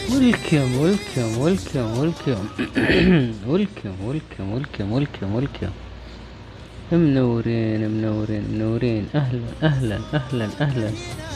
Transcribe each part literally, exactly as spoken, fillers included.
ولكم ولكم ولكم ولكم ولكم ولكم ولكم ولكم ولكم منورين منورين منورين. اهلا اهلا اهلا اهلا.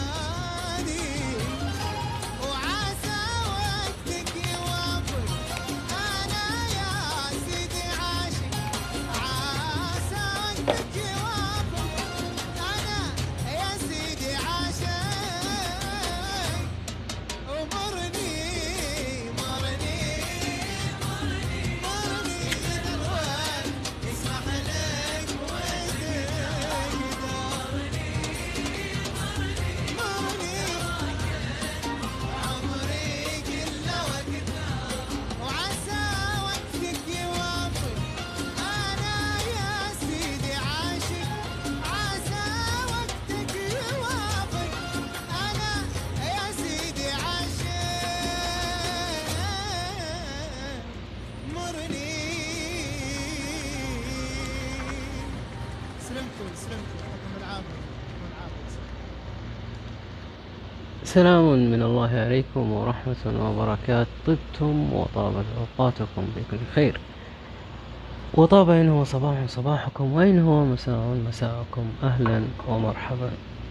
سلام من الله عليكم ورحمة وبركاته. طبتم وطابت أوقاتكم بكل خير، وطاب إن هو صباح صباحكم وإن هو مساء مساءكم. أهلا ومرحبا.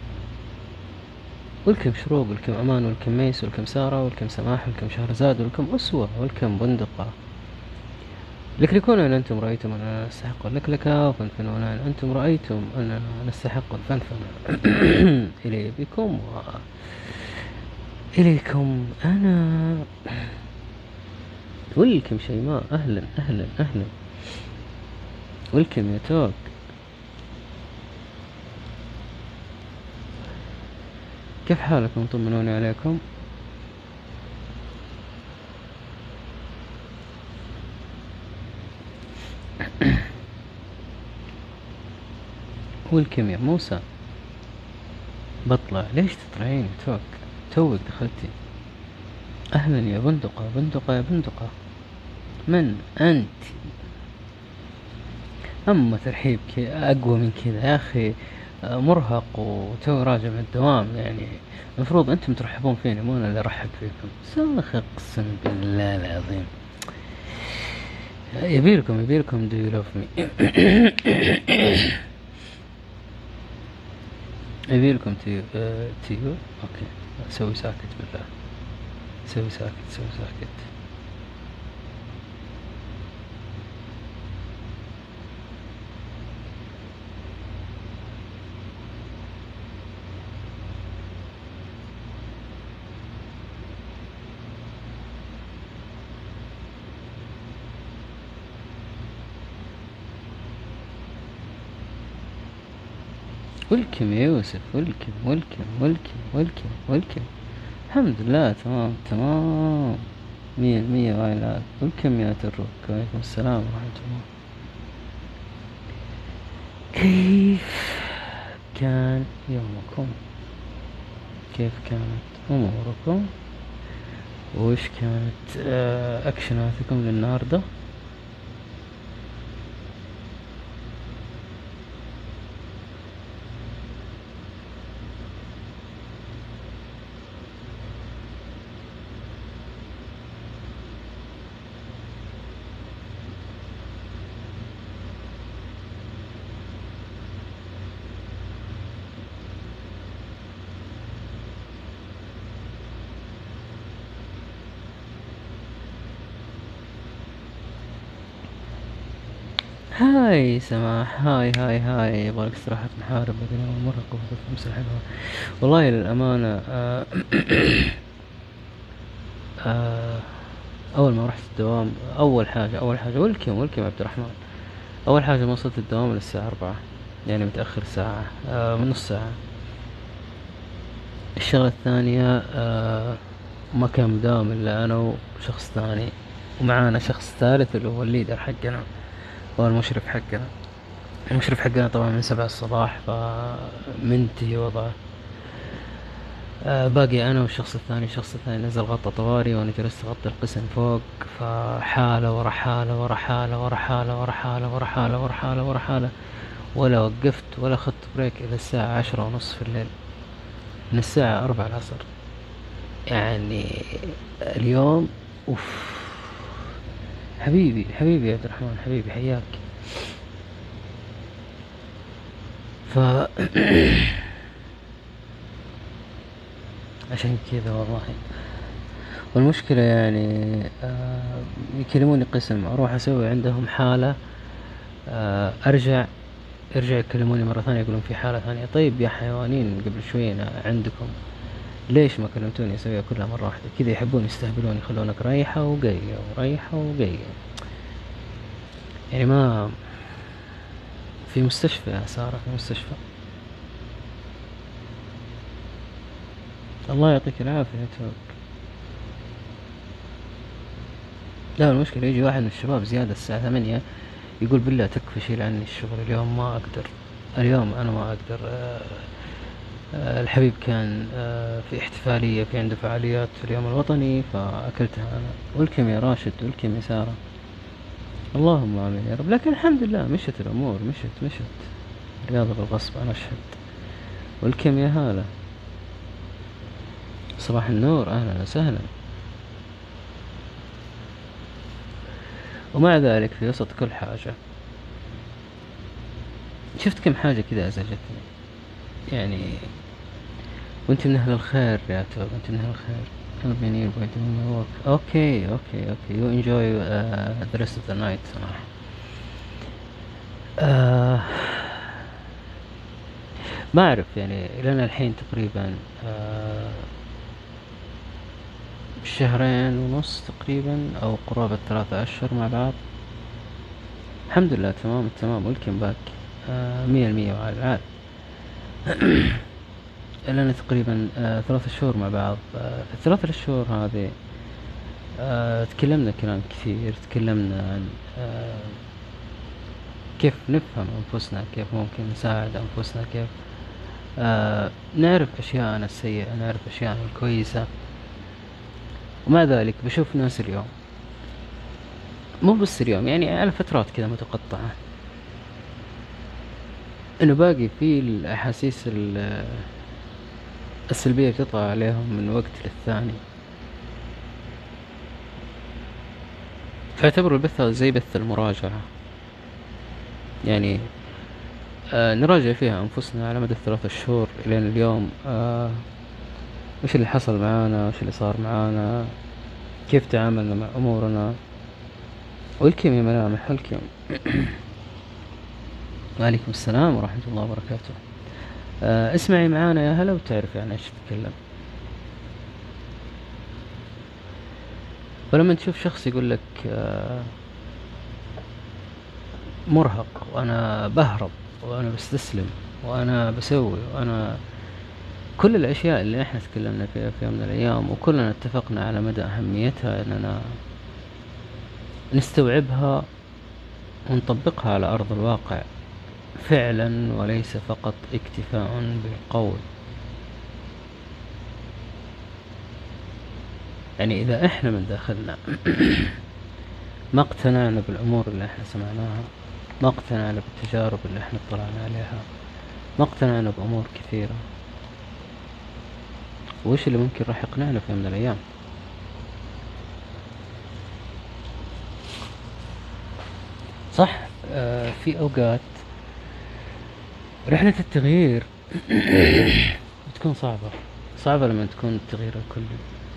ولكم شروق، ولكم أمان، ولكم ميس، ولكم سارة، ولكم سماح، ولكم شهرزاد، ولكم أسوة، ولكم بندقة. لكلكون أن أنتم رأيتم أننا نستحق اللكلكة، وفنفنون أن أنتم رأيتم أننا نستحق الفنفن. إلي بكم وإليكم أنا. ولكم شيماء، أهلا أهلا أهلا. ولكم يا توك. كيف حالكم؟ طمنوني عليكم. ولكم يا موسى. بطلع ليش تطلعين يا توك؟ توك دخلتي. أهلا يا بندقة بندقة يا بندقة. من أنت؟ أما ترحيبك أقوى من كذا يا أخي. مرهق وتو راجع من الدوام، يعني المفروض أنتم ترحبون فيني مو أنا اللي أرحب فيكم. ساخ أقسم بالله العظيم. يبيلكم يبيلكم do you love me. يبيلكم تيو uh, تيو أوكي. سوي ساكت بالله، سوي ساكت سوي ساكت. ولكم يا يوسف، ولكم ولكم ولكم ولكم ولكم. الحمد لله تمام تمام مية المية. وعلى ولكم يا تروك. وعليكم السلام ورحمة الله. كيف كان يومكم؟ كيف كانت أموركم؟ وإيش كانت أكشناتكم للنهاردة؟ هاي سماح، هاي هاي هاي. يبغالك استراحة محارب بدنا مرة قوة خمسة حلوة والله للأمانة. آه آه أول ما رحت الدوام، أول حاجة أول حاجة ولكم ولكم عبد الرحمن. أول حاجة ما وصلت الدوام للساعة أربعة، يعني متأخر ساعة آه من نص ساعة. الشغلة الثانية آه ما كان مداوم إلا أنا وشخص ثاني، ومعانا شخص ثالث اللي هو الليدر حقنا، هو المشرف حقنا. المشرف حقنا طبعا من سبع الصباح فمنتهي وضعه. آه باقي أنا والشخص الثاني. الشخص الثاني نزل غطى طواري وأنا جلست أغطي القسم فوق، فحالة ورا حالة ورا حالة ورا حالة ورا حالة ورا حالة ورا حالة ورا حالة، ولا وقفت ولا خدت بريك إلى الساعة عشرة ونص في الليل، من الساعة أربعة العصر. يعني اليوم اوف. حبيبي حبيبي يا عبد الرحمن، حبيبي حياك. ف عشان كذا والله. والمشكلة يعني آه يكلموني قسم اروح اسوي عندهم حالة، آه ارجع يرجع يكلموني مرة ثانية يقولون في حالة ثانية. طيب يا حيوانين قبل شوي أنا عندكم، ليش ما كلمتوني اسويها كلها مرة واحدة؟ كذا يحبون يستهبلون، يخلونك رايحة وجاية ورايحة وجاية. يعني ما في مستشفى يا سارة، في مستشفى. الله يعطيك العافية يا توك. لا المشكلة يجي واحد من الشباب زيادة الساعة ثمانية يقول بالله تكفى شيل عني الشغل اليوم ما أقدر، اليوم أنا ما أقدر. آه، آه، الحبيب كان آه، في احتفالية، في عنده فعاليات في اليوم الوطني فأكلتها أنا. ولكم يا راشد، ولكم يا سارة. اللهم آمين يا رب. لكن الحمد لله مشت الأمور، مشت مشت. رياضة بالغصب أنا أشهد. ولكم يا هالة. صباح النور، أهلا وسهلا. ومع ذلك في وسط كل حاجة شفت كم حاجة كذا أزعجتني يعني. وانت من أهل الخير يا توب، انت من أهل الخير. I'll be nearby doing my work. Okay, okay, okay. You enjoy uh, the rest of the night. آه ما أعرف يعني لنا الحين تقريبا آه شهرين ونص تقريبا أو قرابة ثلاثة أشهر مع بعض. الحمد لله تمام التمام. ولكن باك آه مية المية وعلى العال. لنا تقريبا آه ثلاثة شهور مع بعض. آه في الثلاثة الشهور هذه آه تكلمنا كلام كثير، تكلمنا عن آه كيف نفهم أنفسنا، كيف ممكن نساعد أنفسنا، كيف آه نعرف أشياءنا السيئة، نعرف أشياءنا الكويسة. ومع ذلك بشوف ناس اليوم، مو بس اليوم يعني على فترات كذا متقطعة، انه باقي في الاحاسيس ال- السلبية بتطغى عليهم من وقت للثاني. فاعتبروا البث هذا زي بث المراجعة يعني. آه نراجع فيها أنفسنا على مدى الثلاثة شهور إلى اليوم. آه وش اللي حصل معانا، وش اللي صار معانا، كيف تعاملنا مع أمورنا. والكم يا ملامح، والكم. وعليكم السلام ورحمة الله وبركاته. آه اسمعي معانا يا هلا وتعرفي عن ايش تتكلم. ولما تشوف شخص يقول لك آه مرهق وانا بهرب وانا بستسلم وانا بسوي وانا كل الاشياء اللي احنا تكلمنا فيها في يوم من الايام وكلنا اتفقنا على مدى اهميتها اننا نستوعبها ونطبقها على ارض الواقع فعلا، وليس فقط اكتفاء بالقول. يعني اذا احنا من داخلنا ما اقتنعنا بالامور اللي احنا سمعناها، ما اقتنعنا بالتجارب اللي احنا اطلعنا عليها، ما اقتنعنا بامور كثيرة، وش اللي ممكن راح يقنعنا في يوم من الايام؟ صح. آه في اوقات رحلة التغيير بتكون صعبة، صعبة لما تكون التغيير الكلي،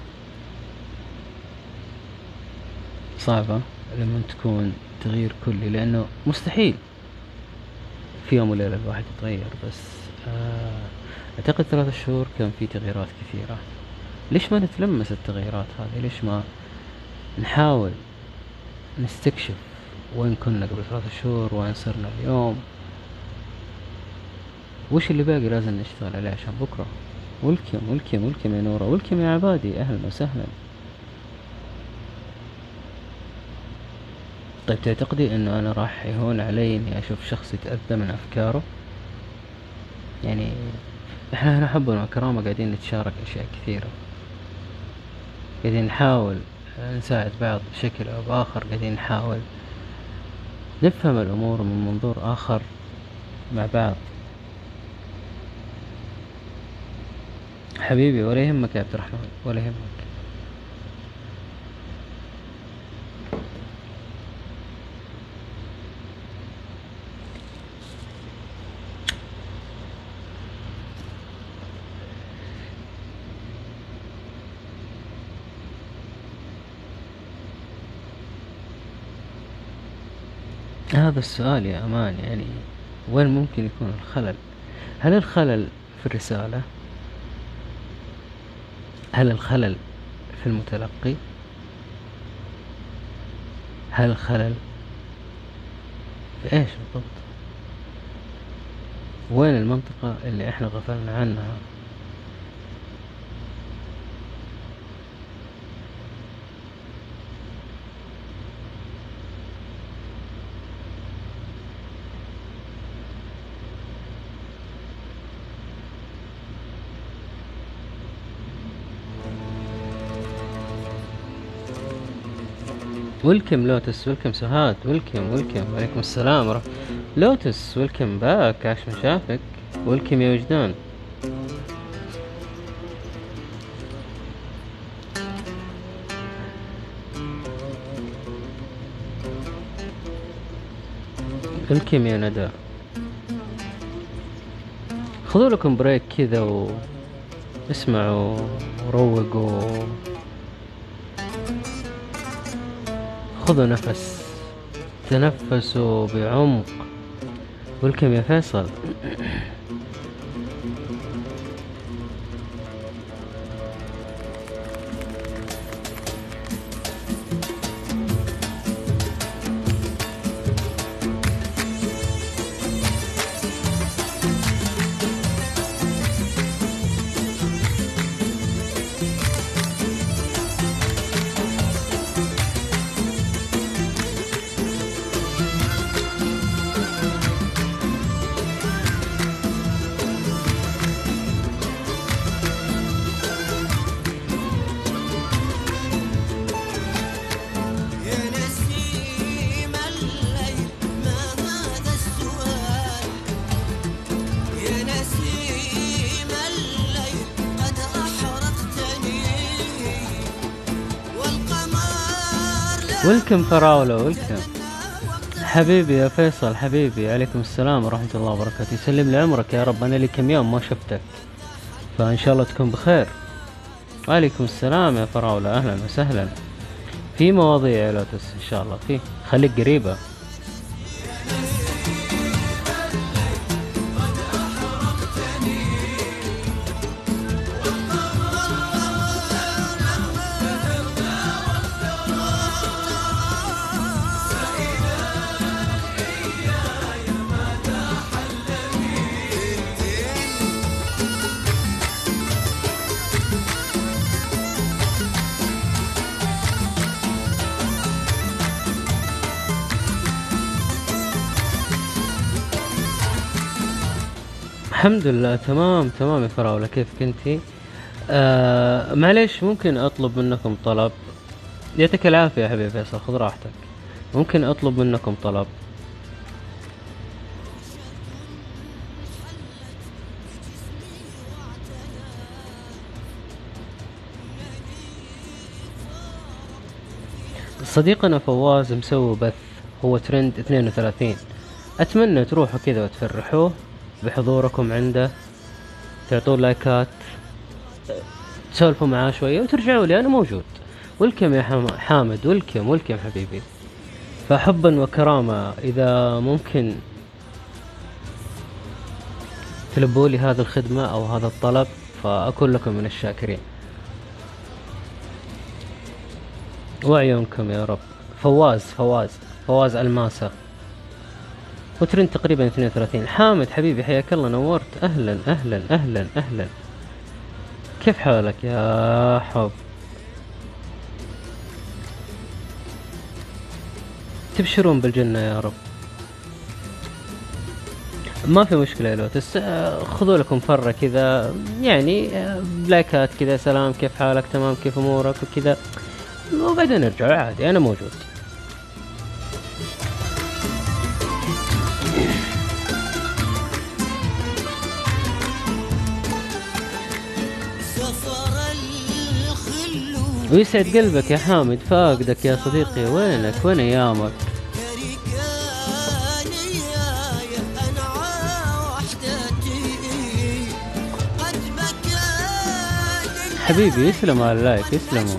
صعبة لما تكون تغيير كلي، لأنه مستحيل في يوم وليلة الواحد يتغير. بس آه أعتقد ثلاثة شهور كان في تغييرات كثيرة. ليش ما نتلمس التغييرات هذه؟ ليش ما نحاول نستكشف وين كنا قبل ثلاثة شهور، وين صرنا اليوم، وش اللي باقي لازم نشتغل عليه عشان بكرة. ولكم ولكم ولكم يا نورة، ولكم يا عبادي، أهلا وسهلا. طيب تعتقدي انه انا راح يهون علي اني اشوف شخص يتأذى من افكاره؟ يعني احنا هنا حبا وكرامة قاعدين نتشارك اشياء كثيرة، قاعدين نحاول نساعد بعض بشكل او باخر، قاعدين نحاول نفهم الامور من منظور اخر مع بعض. حبيبي ولا يهمك يا عبد الرحمن، ولا يهمك. هذا السؤال يا أمان يعني، وين ممكن يكون الخلل؟ هل الخلل في الرسالة؟ هل الخلل في المتلقي؟ هل الخلل في ايش بالضبط؟ وين المنطقة اللي احنا غفلنا عنها؟ ويلكم لوتس، ويلكم سهاد، ويلكم ويلكم وعليكم السلام ورحمة. لوتس ويلكم باك، عاش من شافك. ويلكم يا وجدان. ويلكم يا ندى. خذوا لكم بريك كذا و اسمعوا وروقوا، خذوا نفس، تنفسوا بعمق. ويلكم يا فيصل. ويلكم فراولة، ويلكم حبيبي يا فيصل، حبيبي عليكم السلام ورحمة الله وبركاته. يسلم لي عمرك يا رب، أنا لي كم يوم ما شفتك، فإن شاء الله تكون بخير. وعليكم السلام يا فراولة، أهلا وسهلا. في مواضيع يا لوتس إن شاء الله، في خليك قريبة. الحمد لله تمام تمام يا فراولة، كيف كنتي؟ آه معليش، ممكن أطلب منكم طلب؟ يعطيك العافية يا حبيبي فيصل، خذ راحتك. ممكن أطلب منكم طلب؟ صديقنا فواز مسوي بث، هو ترند اثنين وثلاثين، أتمنى تروحوا كذا وتفرحوه بحضوركم عنده، تعطوه لايكات، تسولفوا معاه شوية وترجعوا لي، أنا موجود. ولكم يا حامد، ولكم ولكم حبيبي. فحبا وكرامة إذا ممكن تلبوا لي هذه الخدمة أو هذا الطلب فأكون لكم من الشاكرين. وعيونكم يا رب. فواز فواز فواز الماسة، وترين تقريبا اثنين وثلاثين. حامد حبيبي حياك الله، نورت، أهلا أهلا أهلا أهلا. كيف حالك يا حب؟ تبشرون بالجنة يا رب. ما في مشكلة يا لوتس، خذوا لكم فرة كذا يعني، بلايكات كذا، سلام كيف حالك، تمام كيف امورك وكذا، وبعدين نرجع عادي، انا موجود. ويسعد قلبك يا حامد، فاقدك يا صديقي، وينك؟ وين ايامك؟ حبيبي يسلم على اللايك، يسلموا.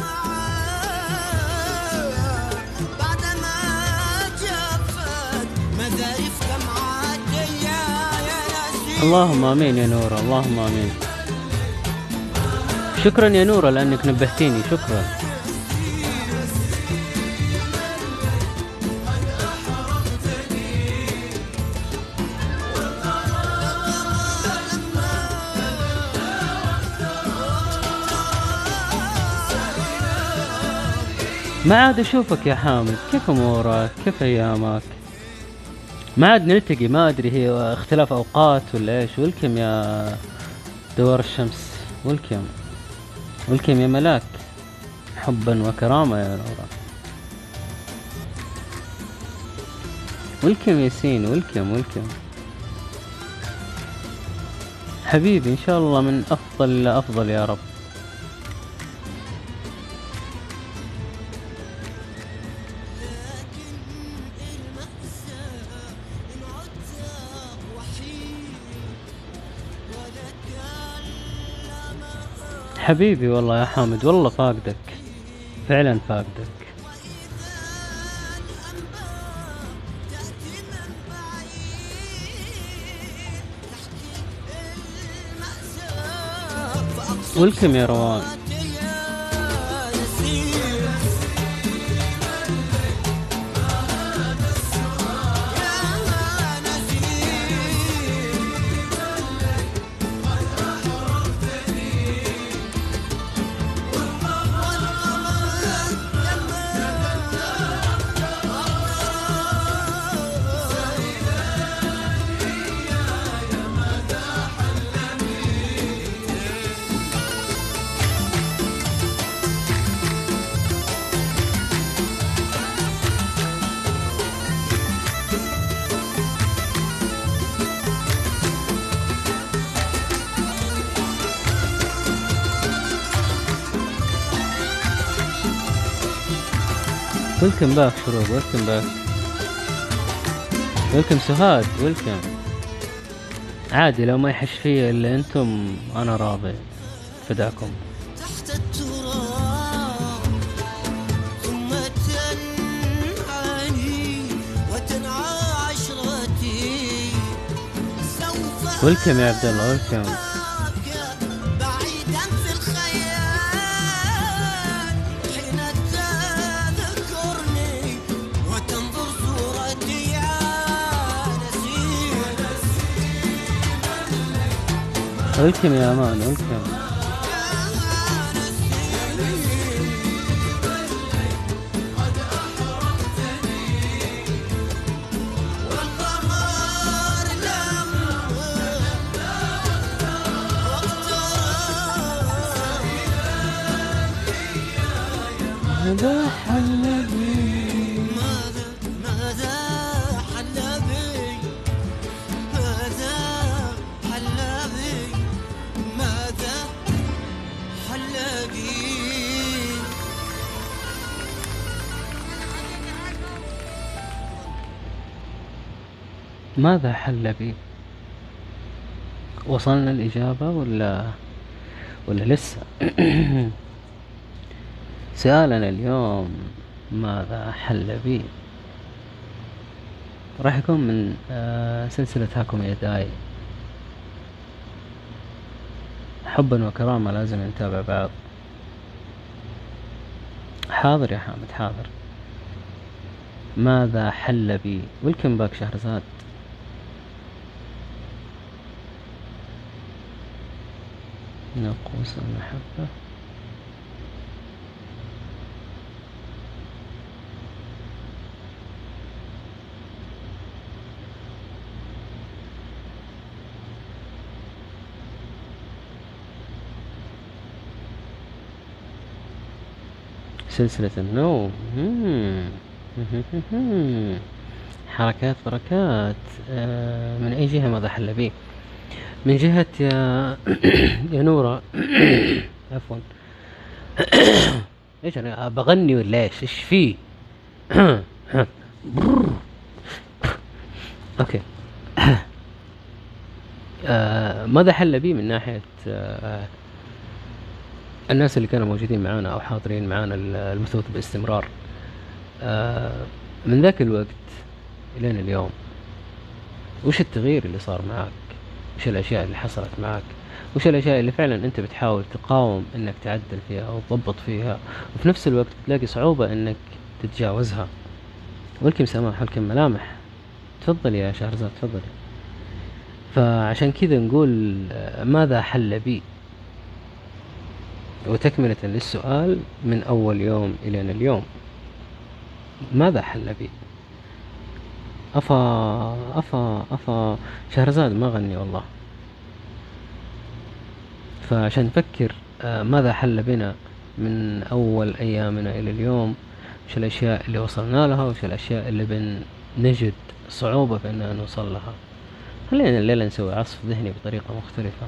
اللهم امين يا نورة، اللهم امين. شكرا يا نورة لانك نبهتيني، شكرا. ما عاد اشوفك يا حامد، كيف امورك؟ كيف ايامك؟ ما عاد نلتقي، ما ادري هي اختلاف اوقات ولا ايش. ولكم يا دوار الشمس، ولكم ولكم يا ملاك، حبا وكرامة يا نورا. ولكم ياسين، ولكم ولكم حبيبي، ان شاء الله من افضل الى افضل يا رب. حبيبي والله يا حامد، والله فاقدك، فعلا فاقدك. ولكم يا روان. ويلكم باك شروق، ويلكم باك، ويلكم سهاد، ويلكم. عادي لو ما يحش فيا الا انتم انا راضي، فداكم. تحت التراب ثم تنعاني وتنعى عشرتي. ويلكم يا عبد الله، ويلكم. ولكم يا امان، ولكم. ماذا حل بي، ماذا ماذا حل بي، ماذا حل بي، ماذا حل بي. ماذا حل بي؟ وصلنا الإجابة ولا ولا لسه؟ سؤالنا اليوم ماذا حل بي، راح يكون من آه سلسلة هاكم يداي. حبا وكرامة لازم نتابع بعض. حاضر يا حامد، حاضر. ماذا حل بي، ويلكم باك شهرزاد. ناقوس المحبة. سلسلة النوم. حركات بركات. آه من أي جهة ماذا حل بي؟ من جهة يا يا نورة عفوا، ايش انا بغني ولا ايش؟ ايش فيه؟ اوكي. آه ماذا حل بي من ناحية آه الناس اللي كانوا موجودين معانا او حاضرين معانا المثوث باستمرار؟ آه من ذاك الوقت الين اليوم، وش التغيير اللي صار معك؟ وش الاشياء اللي حصلت معك؟ وش الاشياء اللي فعلا انت بتحاول تقاوم انك تعدل فيها او تضبط فيها، وفي نفس الوقت تلاقي صعوبة انك تتجاوزها؟ ولكم سماح ولكم ملامح. تفضل يا شهرزاد تفضل. فعشان كذا نقول آه، ماذا حل بي؟ وتكملة للسؤال، من اول يوم الى اليوم ماذا حل بي؟ افا افا افا شهرزاد ما غني والله. فعشان نفكر آه، ماذا حل بنا من أول أيامنا إلى اليوم، وش الأشياء اللي وصلنا لها، وش الأشياء اللي بنجد صعوبة في أننا نوصل لها. خلينا الليلة نسوي عصف ذهني بطريقة مختلفة.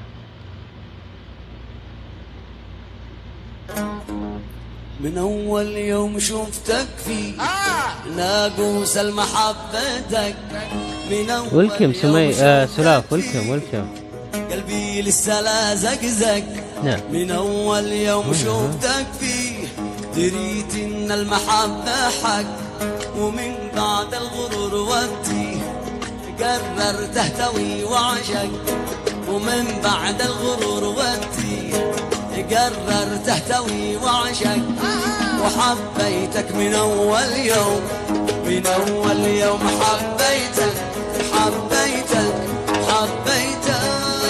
من أول يوم شوفتك فيه ناقوس المحبتك، من أول ولكم سمي آه سلاف ولكم ولكم قلبي لسه لا زقزق. نعم. من أول يوم شوفتك فيه دريت إن المحبة حق، ومن بعد الغرور ودي قررت تهتوي وعشق، ومن بعد الغرور ودي قررت تهتوي وعشق، وحبيتك من أول يوم، من أول يوم حبيتك حبيتك حبيتك.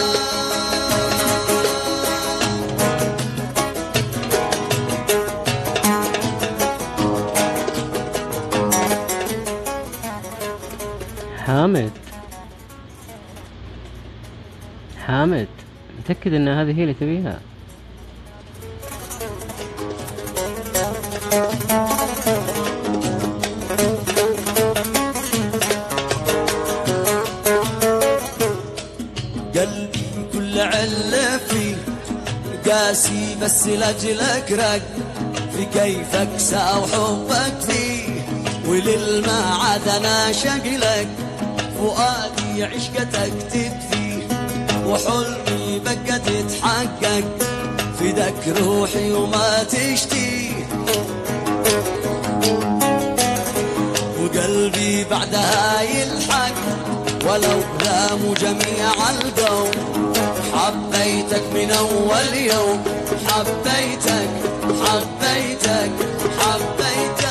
حامد حامد متأكد ان هذه هي اللي تبيها؟ قلبي كل علة فيه قاسي بس لاجلك رق، في كيفك ساو حبك فيه وللمعاد انا شقلك، فؤادي عشقتك تكفيه وحلمي بقى تتحقق، فداك روحي وما تشتيه، وقلبي بعدها يلحق ولو لاموا جميع القوم. حبيتك من أول يوم حبيتك حبيتك حبيتك.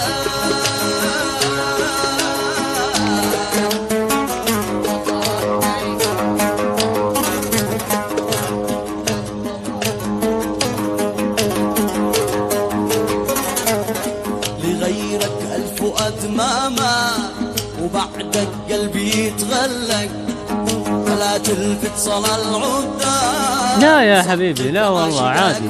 لغيرك الفؤاد ما مات وبعدك قلبي يتغلق، فلا تلفت صلى العداد. لا يا حبيبي لا والله عادي.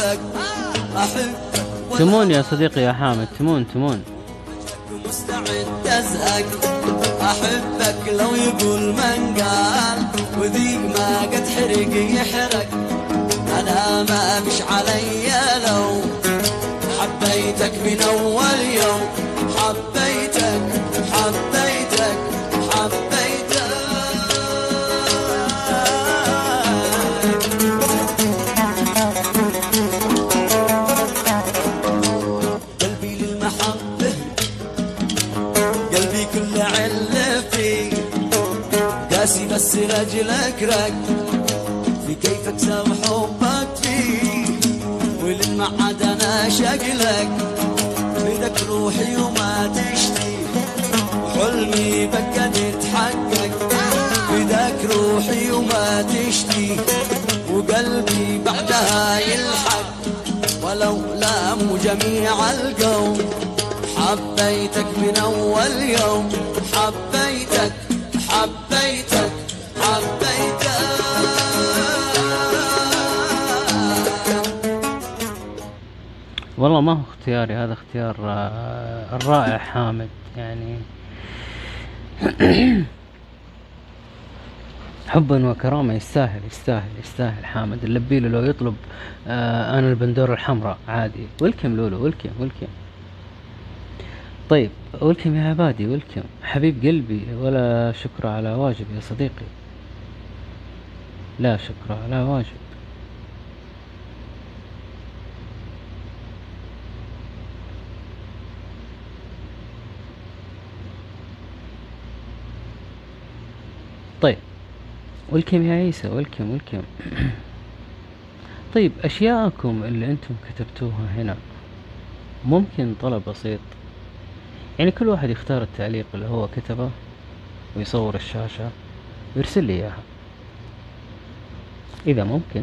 تمون يا صديقي يا حامد، تمون تمون. مستعد ازهق احبك لو يقول من قال، وذيك ما قد حرق يحرق انا ما بش علي لو حبيتك من اول يوم حبيتك حبيتك حبيتك. قلبي للمحبة قلبي كل علة فيه قاسي بس لاجلك رق، في كيفك ساب حبك فيه وللمعاد انا شقلك، بدك روحي وما تشتي حلمي بقى يتحقق، بدك روحي وما تشتي وقلبي بعدها يلحق ولو لاموا جميع القوم. حبيتك من أول يوم حبيتك حبيتك حبيتك. والله ما هو اختياري، هذا اختيار آه، الرائع حامد يعني. حبا وكرامة، يستاهل يستاهل يستاهل حامد اللبيلو لو يطلب آه أنا البندورة الحمراء عادي. ولكم لولو، ولكم ولكم. طيب ولكم يا عبادي، ولكم حبيب قلبي. ولا شكر على واجب يا صديقي، لا شكر على واجب. طيب ولكم يا عيسى، ولكم ولكم. طيب أشياءكم اللي أنتم كتبتوها هنا ممكن طلب بسيط، يعني كل واحد يختار التعليق اللي هو كتبه ويصور الشاشة ويرسل لي إياها إذا ممكن.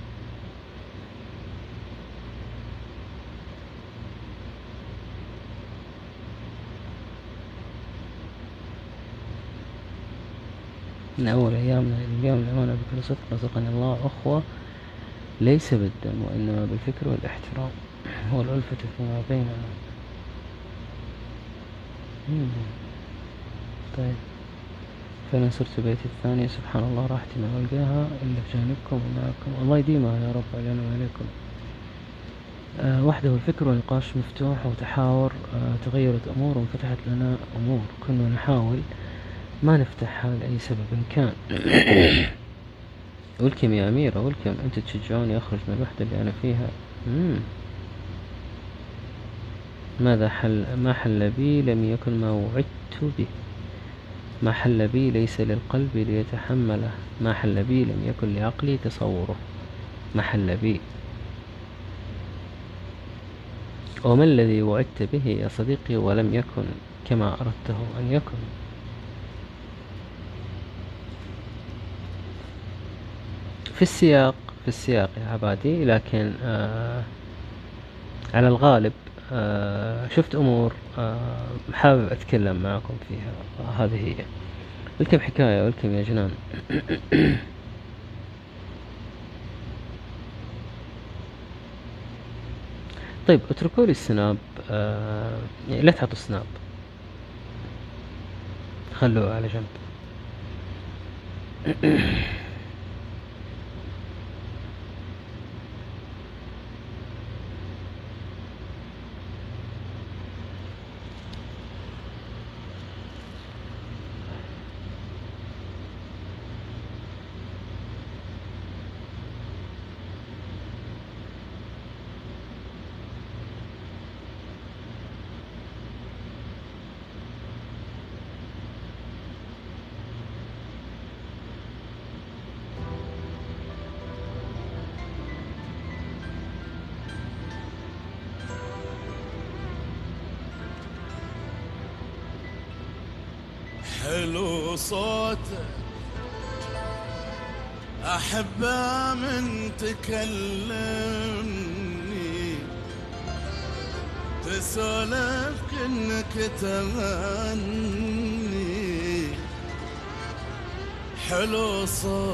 من أول أيامنا إلى اليوم الأمانة بكل صدق رزقني الله أخوة ليس بالدم وإنما بالفكر والاحترام والألفة فيما بيننا. مم. طيب فأنا صرت بيتي الثانية سبحان الله راحتي ما ألقاها إلا بجانبكم ومعكم، الله يديمها يا رب علينا وعليكم. آه وحده الفكر والنقاش مفتوح وتحاور، آه تغيرت أمور وانفتحت لنا أمور كنا نحاول ما نفتحها لأي سبب كان. ولكم يا أميرة، ولكم أنت تشجعوني أخرج من الوحدة اللي أنا فيها. مم. ماذا حل ما حل بي لم يكن ما وعدت به، ما حل بي ليس للقلب ليتحمله، ما حل بي لم يكن لعقلي تصوره، ما حل بي. وما الذي وعدت به يا صديقي ولم يكن كما أردته أن يكن. في السياق في السياق يا عبادي، لكن آه على الغالب آه شفت أمور آه حابب أتكلم معكم فيها، آه هذه هي. ولكم حكاية، ولكم يا جنان. طيب اتركوا لي السناب، آه يعني لا تحطوا السناب، خلوه على جنب. حلو صوتك أحبه من تكلمني، تسولف كأنك تغني. حلو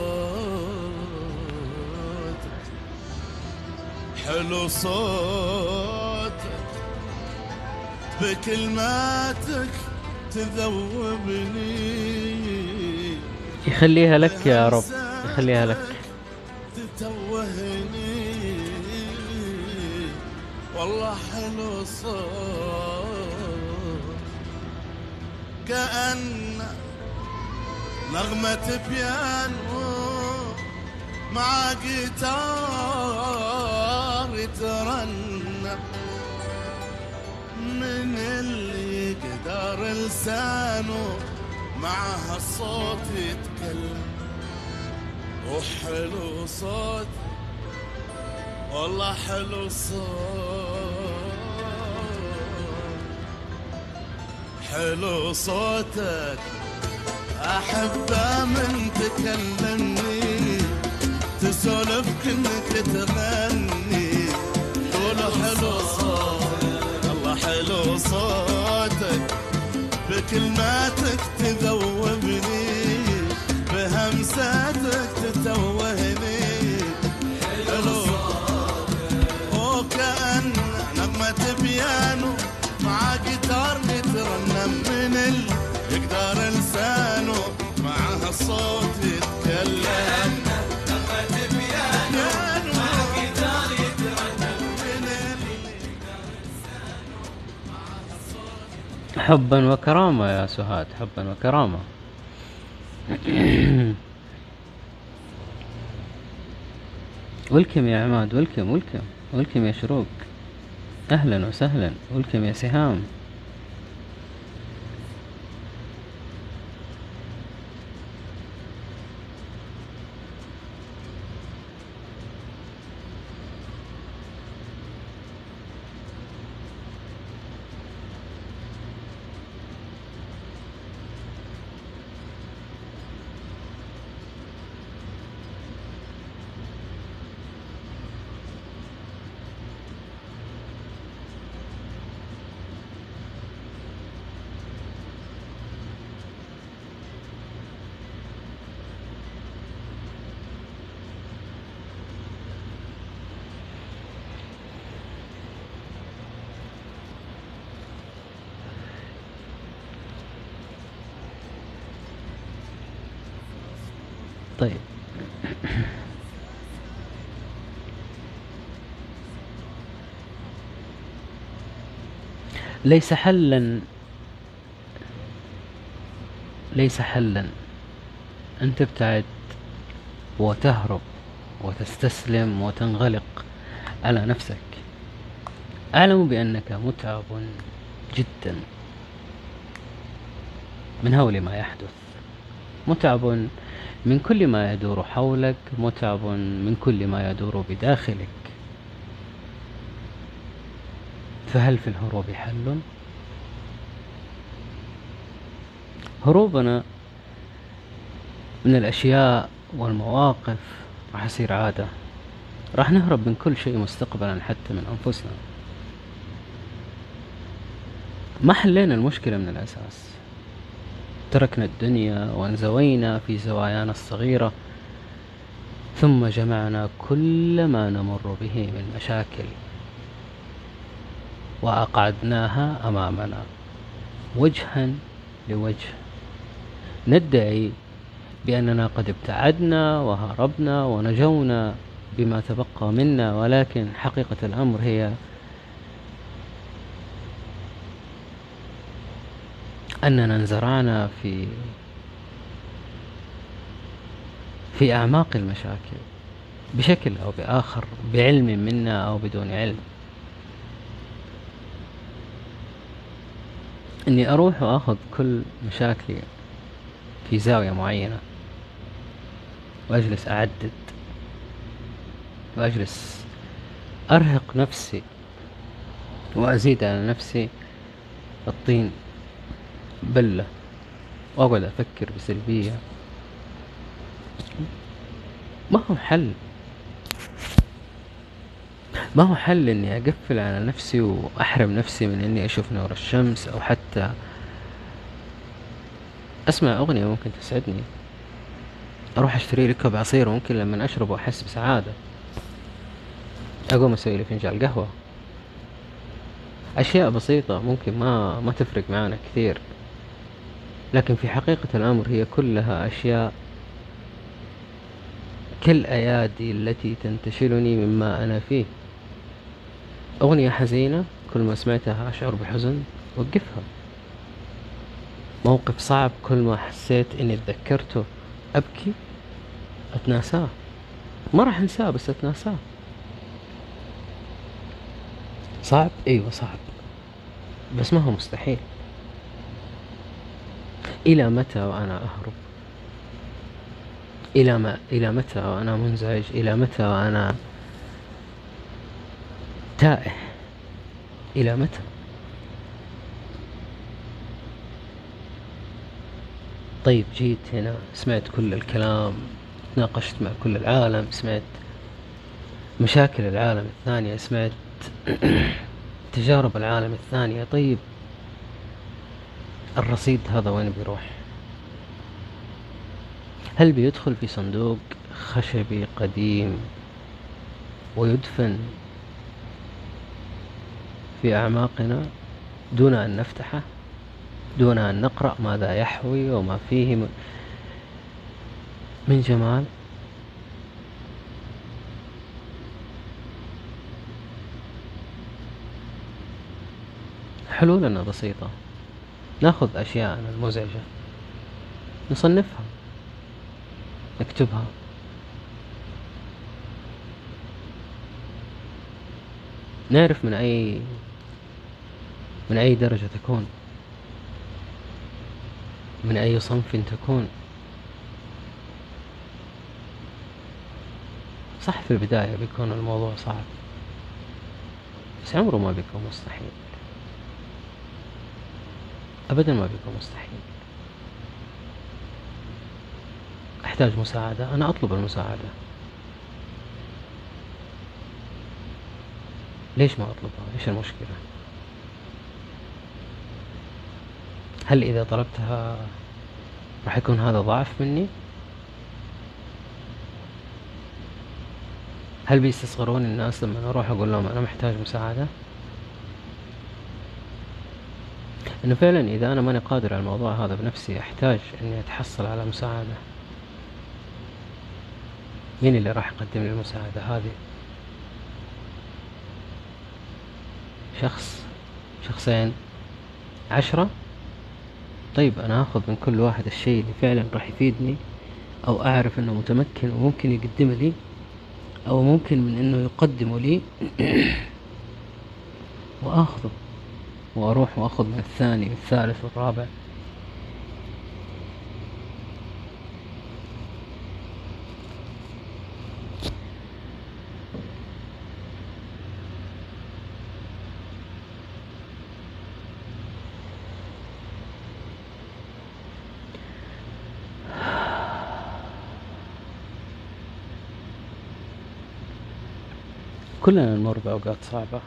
صوتك، حلو صوتك بكلماتك تذوبني. يخليها لك يا رب، يخليها لك. تتوهني والله حلو صوت، كأن نغمة بيانو مع جيتار يترنم. من اللي يقدر لسانه مع هالصوت يتكلم. وحلو صوت والله حلو صوت، حلو صوتك أحبه من تكلمني، تسولف كأنك تغني. قولوا حلو صوتك الله حلو صوتك بكلماتك تذوبني، بهمساتك تتوهني. حلو وكأن نغمة بيانو مع جيتار يترنم. من اللي يقدر لسانه مع هالصوت يتكلم. حبا وكرامة يا سهاد، حبا وكرامة. ولكم يا عماد، ولكم ولكم ولكم يا شروق، أهلا وسهلا، ولكم يا سهام. طيب، ليس حلا ليس حلا أن تبتعد وتهرب وتستسلم وتنغلق على نفسك. أعلم بأنك متعب جدا من هول ما يحدث، متعب من كل ما يدور حولك، متعب من كل ما يدور بداخلك. فهل في الهروب حل؟ هروبنا من الأشياء والمواقف راح يصير عادة، راح نهرب من كل شيء مستقبلا حتى من أنفسنا. ما حلينا المشكلة من الأساس، تركنا الدنيا وانزوينا في زوايانا الصغيرة، ثم جمعنا كل ما نمر به من مشاكل وأقعدناها أمامنا وجها لوجه، ندعي بأننا قد ابتعدنا وهربنا ونجونا بما تبقى منا، ولكن حقيقة الأمر هي أننا انزرعنا في في أعماق المشاكل بشكل أو بآخر، بعلم منا أو بدون علم. إني أروح وأخذ كل مشاكلي في زاوية معينة وأجلس أعدد وأجلس أرهق نفسي وأزيد على نفسي الطين بلة وأقعد أفكر بسلبية، ما هو حل. ما هو حل إني أقفل على نفسي وأحرم نفسي من إني أشوف نور الشمس، أو حتى أسمع أغنية ممكن تسعدني، أروح أشتري لي كوب عصير ممكن لما أشربه أحس بسعادة، أقوم أسوي لي فنجان قهوة. أشياء بسيطة ممكن ما ما تفرق معنا كثير، لكن في حقيقة الأمر هي كلها أشياء كالأيادي التي تنتشلني مما أنا فيه. أغنية حزينة كل ما سمعتها أشعر بحزن، وقفها. موقف صعب كل ما حسيت إني تذكرته أبكي، أتناساه. ما راح أنساه بس أتناساه. صعب، أيوة صعب، بس ما هو مستحيل. إلى متى وأنا أهرب؟ إلى ما إلى متى وأنا منزعج؟ إلى متى وأنا تائه؟ إلى متى؟ طيب، جيت هنا سمعت كل الكلام، تناقشت مع كل العالم، سمعت مشاكل العالم الثانية، سمعت تجارب العالم الثانية. طيب الرصيد هذا وين بيروح؟ هل بيدخل في صندوق خشبي قديم ويدفن في أعماقنا دون أن نفتحه، دون أن نقرأ ماذا يحوي وما فيه من جمال؟ حلولنا بسيطة، ناخذ أشياءنا المزعجة نصنفها، نكتبها، نعرف من أي من أي درجة تكون، من أي صنف تكون. صح في البداية بيكون الموضوع صعب، بس عمره ما بيكون مستحيل، أبدا ما بيكون مستحيل. أحتاج مساعدة، أنا أطلب المساعدة، ليش ما أطلبها؟ إيش المشكلة؟ هل إذا طلبتها راح يكون هذا ضعف مني؟ هل بيستصغرون الناس لما أروح أقول لهم أنا محتاج مساعدة؟ إنه فعلا إذا أنا ماني قادر على الموضوع هذا بنفسي أحتاج إني أتحصل على مساعدة. مين اللي راح يقدم لي المساعدة هذه؟ شخص، شخصين، عشرة؟ طيب أنا أخذ من كل واحد الشيء اللي فعلا راح يفيدني، أو أعرف إنه متمكن وممكن يقدم لي، أو ممكن من إنه يقدم لي وأخذه، وأروح وأخذ من الثاني والثالث والرابع. كلنا نمر بأوقات صعبة،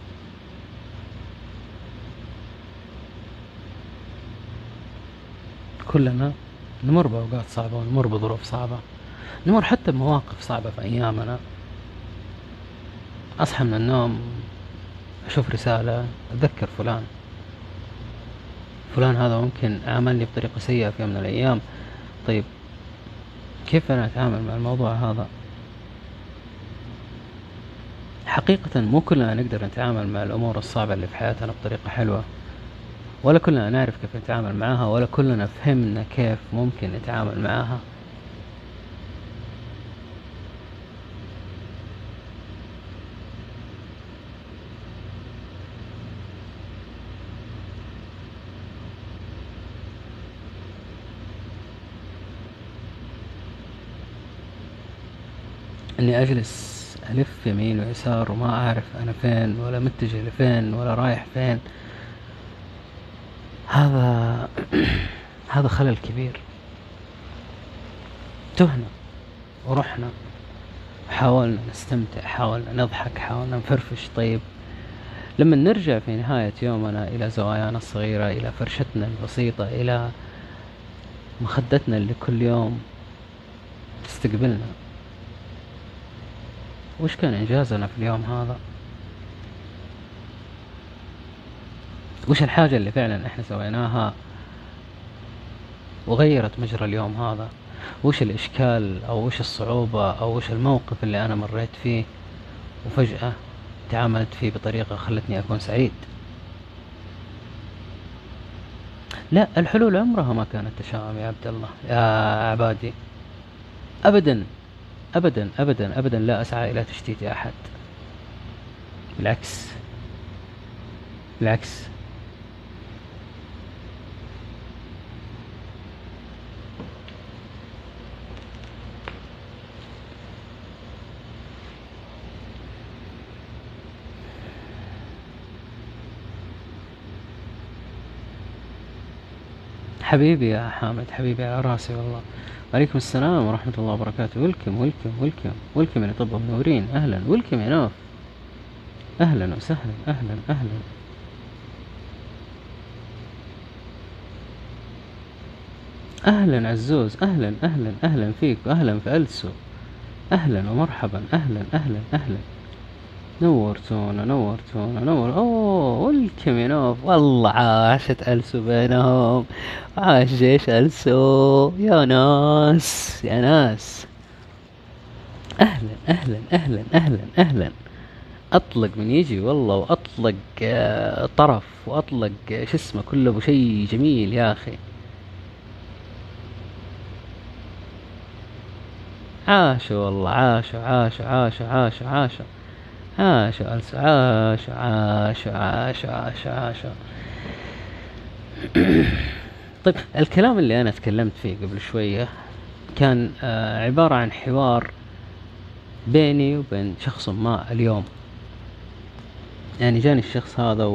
كلنا نمر بأوقات صعبة ونمر بظروف صعبة، نمر حتى بمواقف صعبة في أيامنا. أصحى من النوم أشوف رسالة أتذكر فلان، فلان هذا ممكن عاملني بطريقة سيئة في يوم من الأيام. طيب كيف أنا أتعامل مع الموضوع هذا؟ حقيقة مو كلنا نقدر نتعامل مع الأمور الصعبة اللي في حياتنا بطريقة حلوة، ولا كلنا نعرف كيف نتعامل معها، ولا كلنا فهمنا كيف ممكن نتعامل معها. اني اجلس الف يمين ويسار وما اعرف انا فين ولا متجه لفين ولا رايح فين، هذا هذا خلل كبير. تهنا ورحنا، حاولنا نستمتع، حاولنا نضحك، حاولنا نفرفش. طيب لما نرجع في نهاية يومنا إلى زوايانا الصغيرة، إلى فرشتنا البسيطة، إلى مخدتنا اللي كل يوم تستقبلنا، وش كان إنجازنا في اليوم هذا؟ وش الحاجة اللي فعلا إحنا سويناها وغيرت مجرى اليوم هذا؟ وش الإشكال أو وش الصعوبة أو وش الموقف اللي أنا مريت فيه وفجأة تعاملت فيه بطريقة خلتني أكون سعيد؟ لا، الحلول عمرها ما كانت تشاؤم يا عبد الله يا عبادي، أبدا أبدا أبدا أبدا. لا أسعى إلى تشتيت أحد، بالعكس بالعكس. حبيبي يا حامد، حبيبي على راسي والله. عليكم السلام ورحمة الله وبركاته. ولكم ولكم ولكم ولكم يا طب منورين، أهلا. ولكم يا نوف، أهلا وسهلا، أهلا أهلا. أهلا عزوز، أهلا أهلا أهلا فيك، أهلا في ألسو، أهلا ومرحبا، أهلا أهلا أهلا. نورتونا نورتونا نور. أوه ولكم يا نوف، والله عاشت ألسو بينهم، عاش جيش ألسو يا ناس يا ناس. أهلا أهلا أهلا أهلا أهلا. اطلق من يجي والله، واطلق آه، طرف، واطلق آه، شو اسمه، كله ابو شيء جميل يا اخي. عاشوا والله، عاشوا عاشوا عاشوا عاشوا عاشوا عاشوا ألس- عاشوا عاشوا عاشوا عاشوا عاشوا. طيب الكلام اللي انا تكلمت فيه قبل شوية كان آه، عبارة عن حوار بيني وبين شخص ما اليوم. يعني جاني الشخص هذا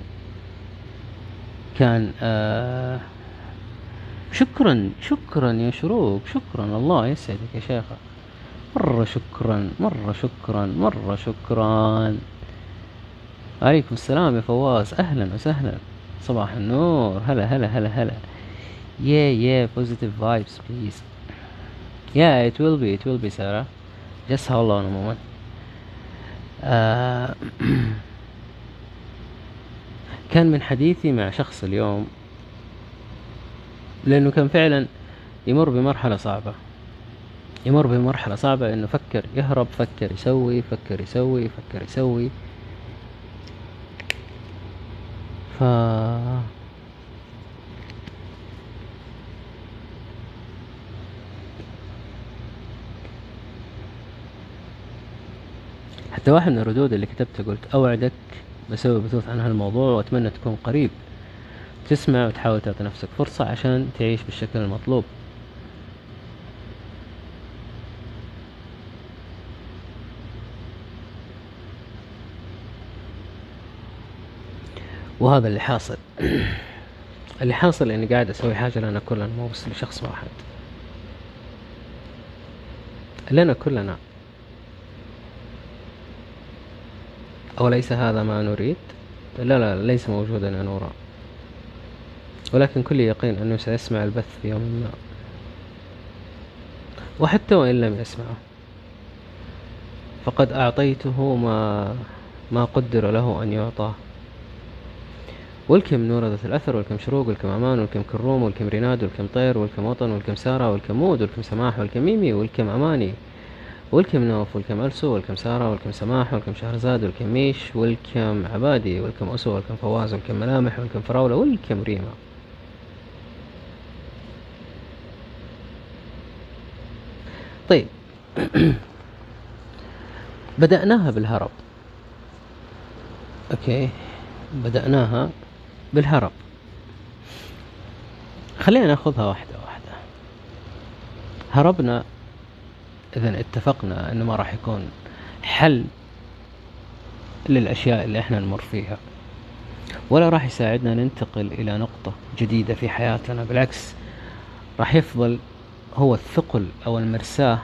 وكان آه شكرا شكرا يا شروق، شكرا، الله يسعدك يا شيخة، مرة شكرا مرة شكرا مرة شكرا. عليكم السلام يا فواز، أهلا وسهلا، صباح النور، هلا هلا هلا هلا. Yeah yeah positive vibes please. Yeah it will be it will be Sarah. Just hold on a moment. آه كان من حديثي مع شخص اليوم، لأنه كان فعلا يمر بمرحلة صعبة، يمر بمرحلة صعبة، إنه فكر يهرب، فكر يسوي، فكر يسوي، فكر يسوي. ف حتى واحد من الردود اللي كتبتها قلت أوعدك بسوي بثوث عن هالموضوع، وأتمنى تكون قريب تسمع وتحاول تعطي نفسك فرصة عشان تعيش بالشكل المطلوب. وهذا اللي حاصل. اللي حاصل اني قاعد اسوي حاجة لنا كلنا، مو بس لشخص واحد، لنا كلنا. أوليس هذا ما نريد؟ لا لا ليس موجودا يا نورا، ولكن كل يقين أنه سيسمع البث في يوم ما، وحتى وإن لم يسمعه فقد أعطيته ما ما قدر له أن يعطاه. والكم نورة ذات الأثر، والكم شروق، والكم أمان، والكم كروم، والكم ريناد، والكم طير، والكم وطن، والكم سارة، والكم مود، والكم سماح، والكم ميمي، والكم أماني، والكم نوف، والكم ألسو، والكم سارة، والكم سماح، والكم شهرزاد، والكم ميش، والكم عبادي، والكم أسو، والكم فواز، والكم ملامح، والكم فراولة، والكم ريما. طيب بدأناها بالهرب. اوكي بدأناها بالهرب، خلينا ناخذها واحدة واحدة. هربنا، إذن اتفقنا أنه ما راح يكون حل للأشياء اللي احنا نمر فيها، ولا راح يساعدنا ننتقل إلى نقطة جديدة في حياتنا، بالعكس راح يفضل هو الثقل أو المرساة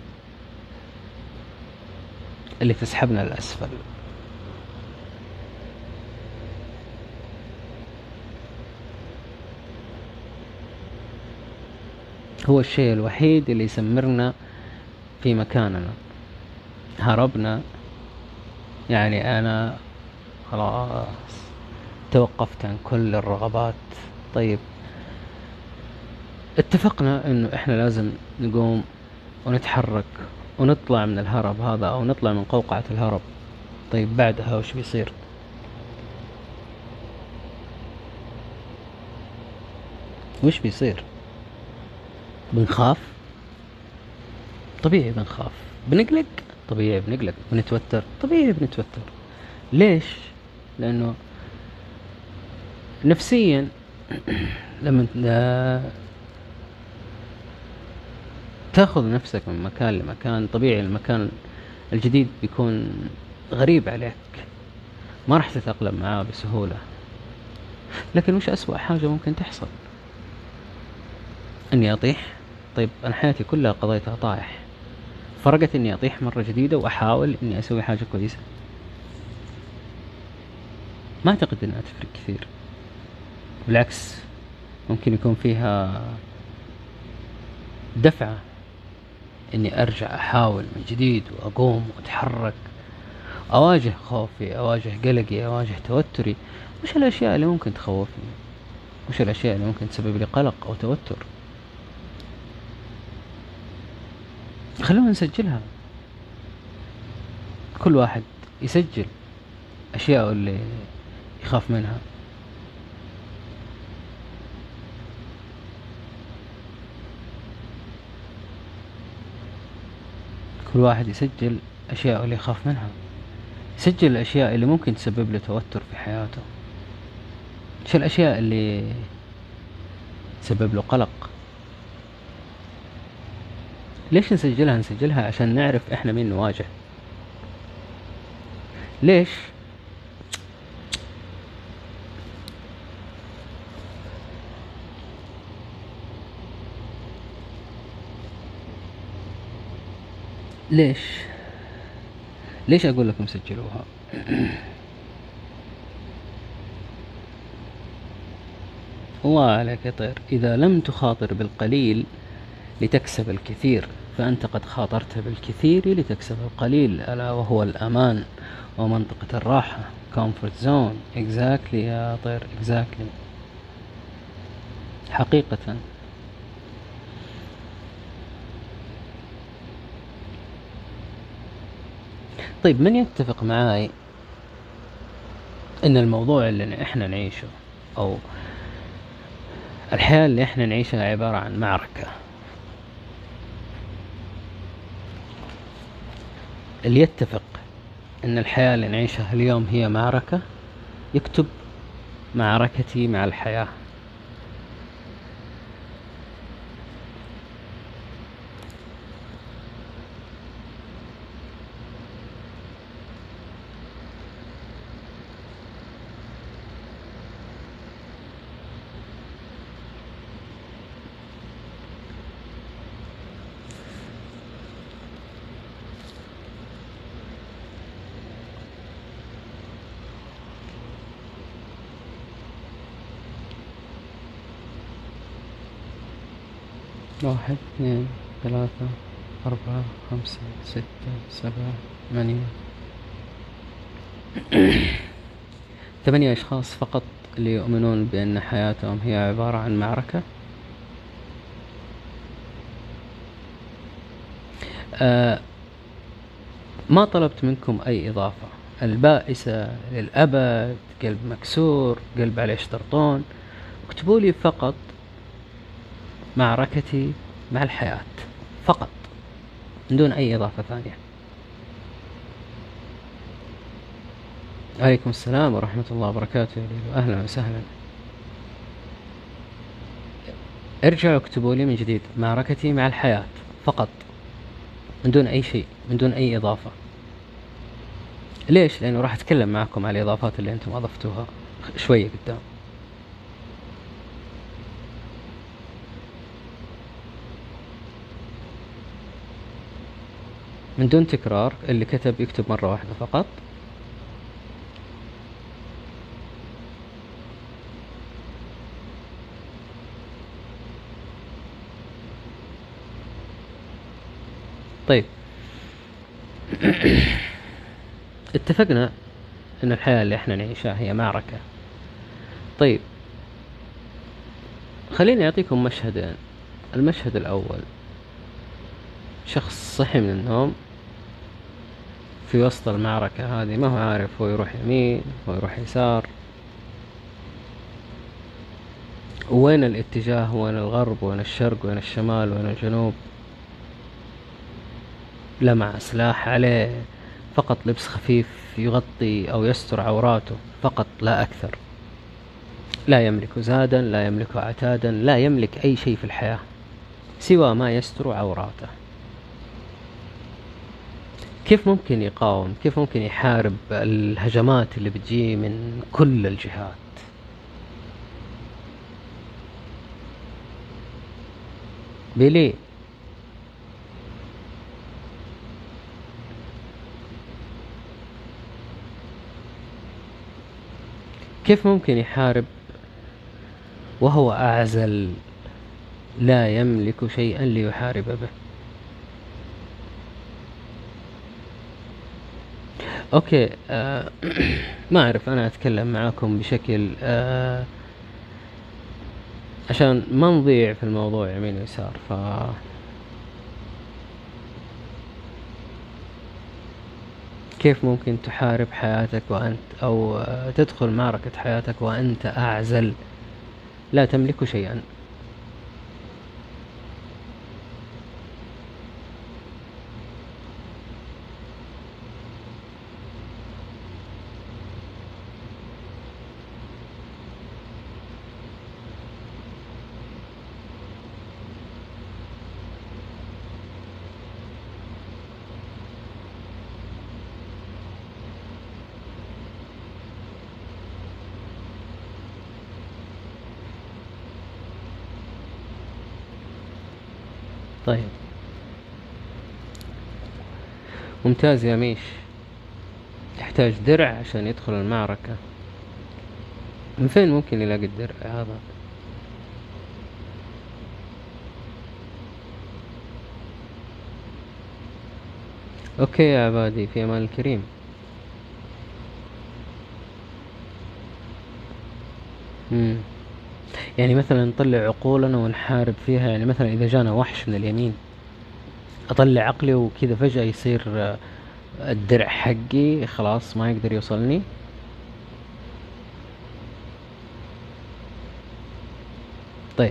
اللي تسحبنا للأسفل. هو الشيء الوحيد اللي يسمرنا في مكاننا. هربنا يعني أنا خلاص توقفت عن كل الرغبات. طيب اتفقنا انه احنا لازم نقوم ونتحرك ونطلع من الهرب هذا، او نطلع من قوقعة الهرب. طيب بعدها وش بيصير؟ وش بيصير؟ بنخاف، طبيعي بنخاف. بنقلق، طبيعي بنقلق. بنتوتر، طبيعي بنتوتر. ليش؟ لانه نفسيا لما تاخذ نفسك من مكان لمكان، طبيعي المكان الجديد بيكون غريب عليك، ما راح تتأقلم معاه بسهولة. لكن وش أسوأ حاجة ممكن تحصل؟ اني اطيح. طيب انا حياتي كلها قضيتها طايح، فرقت اني اطيح مرة جديدة واحاول اني اسوي حاجة كويسة؟ ما اعتقد انها تفرق كثير، بالعكس ممكن يكون فيها دفعة اني ارجع احاول من جديد واقوم واتحرك، اواجه خوفي، اواجه قلقي، اواجه توتري. وش الاشياء اللي ممكن تخوفني؟ وش الاشياء اللي ممكن تسبب لي قلق او توتر؟ خلونا نسجلها. كل واحد يسجل أشياء اللي يخاف منها. كل واحد يسجل أشياء اللي يخاف منها، يسجل الأشياء اللي ممكن تسبب له توتر في حياته، ايش الأشياء اللي تسبب له قلق. ليش نسجلها؟ نسجلها عشان نعرف احنا مين نواجه. ليش؟ ليش ليش اقول لكم سجلوها؟ الله عليك يا طير، اذا لم تخاطر بالقليل لتكسب الكثير فانت قد خاطرت بالكثير لتكسب القليل، الا وهو الامان ومنطقة الراحة، comfort zone. exactly يا طير، exactly. حقيقة. طيب من يتفق معاي ان الموضوع اللي احنا نعيشه او الحياة اللي احنا نعيشها عبارة عن معركة؟ اللي يتفق ان الحياة اللي نعيشها اليوم هي معركة يكتب معركتي مع الحياة. واحد اثنين ثلاثة أربعة خمسة ستة سبعة ثمانية ثمانية أشخاص فقط اللي يؤمنون بأن حياتهم هي عبارة عن معركة. آه ما طلبت منكم أي إضافة. البائسة للأبد، قلب مكسور، قلب عليه شطرطون. اكتبوا لي فقط معركتي مع الحياة فقط، من دون أي إضافة ثانية. عليكم السلام ورحمة الله وبركاته. أهلا وسهلا. ارجعوا اكتبوا لي من جديد معركتي مع الحياة فقط، من دون أي شيء، من دون أي إضافة. ليش؟ لأنه راح أتكلم معكم على الإضافات اللي أنتم أضفتوها شوية قدام. من دون تكرار، اللي كتب يكتب مرة واحدة فقط. طيب اتفقنا ان الحياة اللي احنا نعيشها هي معركة. طيب خليني اعطيكم مشهدين. المشهد الاول، شخص صحي من النوم في وسط المعركة هذه، ما هو عارف هو يروح يمين هو يروح يسار، وين الاتجاه، وين الغرب، وين الشرق، وين الشمال، وين الجنوب. لا مع سلاح عليه، فقط لبس خفيف يغطي أو يستر عوراته فقط لا أكثر. لا يملك زادا، لا يملك عتادا، لا يملك أي شيء في الحياة سوى ما يستر عوراته. كيف ممكن يقاوم؟ كيف ممكن يحارب الهجمات اللي بتجي من كل الجهات؟ بليه؟ كيف ممكن يحارب وهو أعزل، لا يملك شيئا ليحارب به؟ أوكي. آه ما أعرف، أنا أتكلم معاكم بشكل آه عشان ما نضيع في الموضوع يمين ويسار. ف كيف ممكن تحارب حياتك وأنت أو تدخل معركة حياتك وأنت أعزل لا تملك شيئا؟ طيب، ممتاز يا ميش. تحتاج درع عشان يدخل المعركة. من فين ممكن يلاقي الدرع هذا؟ اوكي يا عبادي، في امان الكريم. مم. يعني مثلا نطلع عقولنا ونحارب فيها، يعني مثلا اذا جانا وحش من اليمين اطلع عقلي وكذا فجأة يصير آه، الدرع حقي خلاص ما يقدر يوصلني. طيب.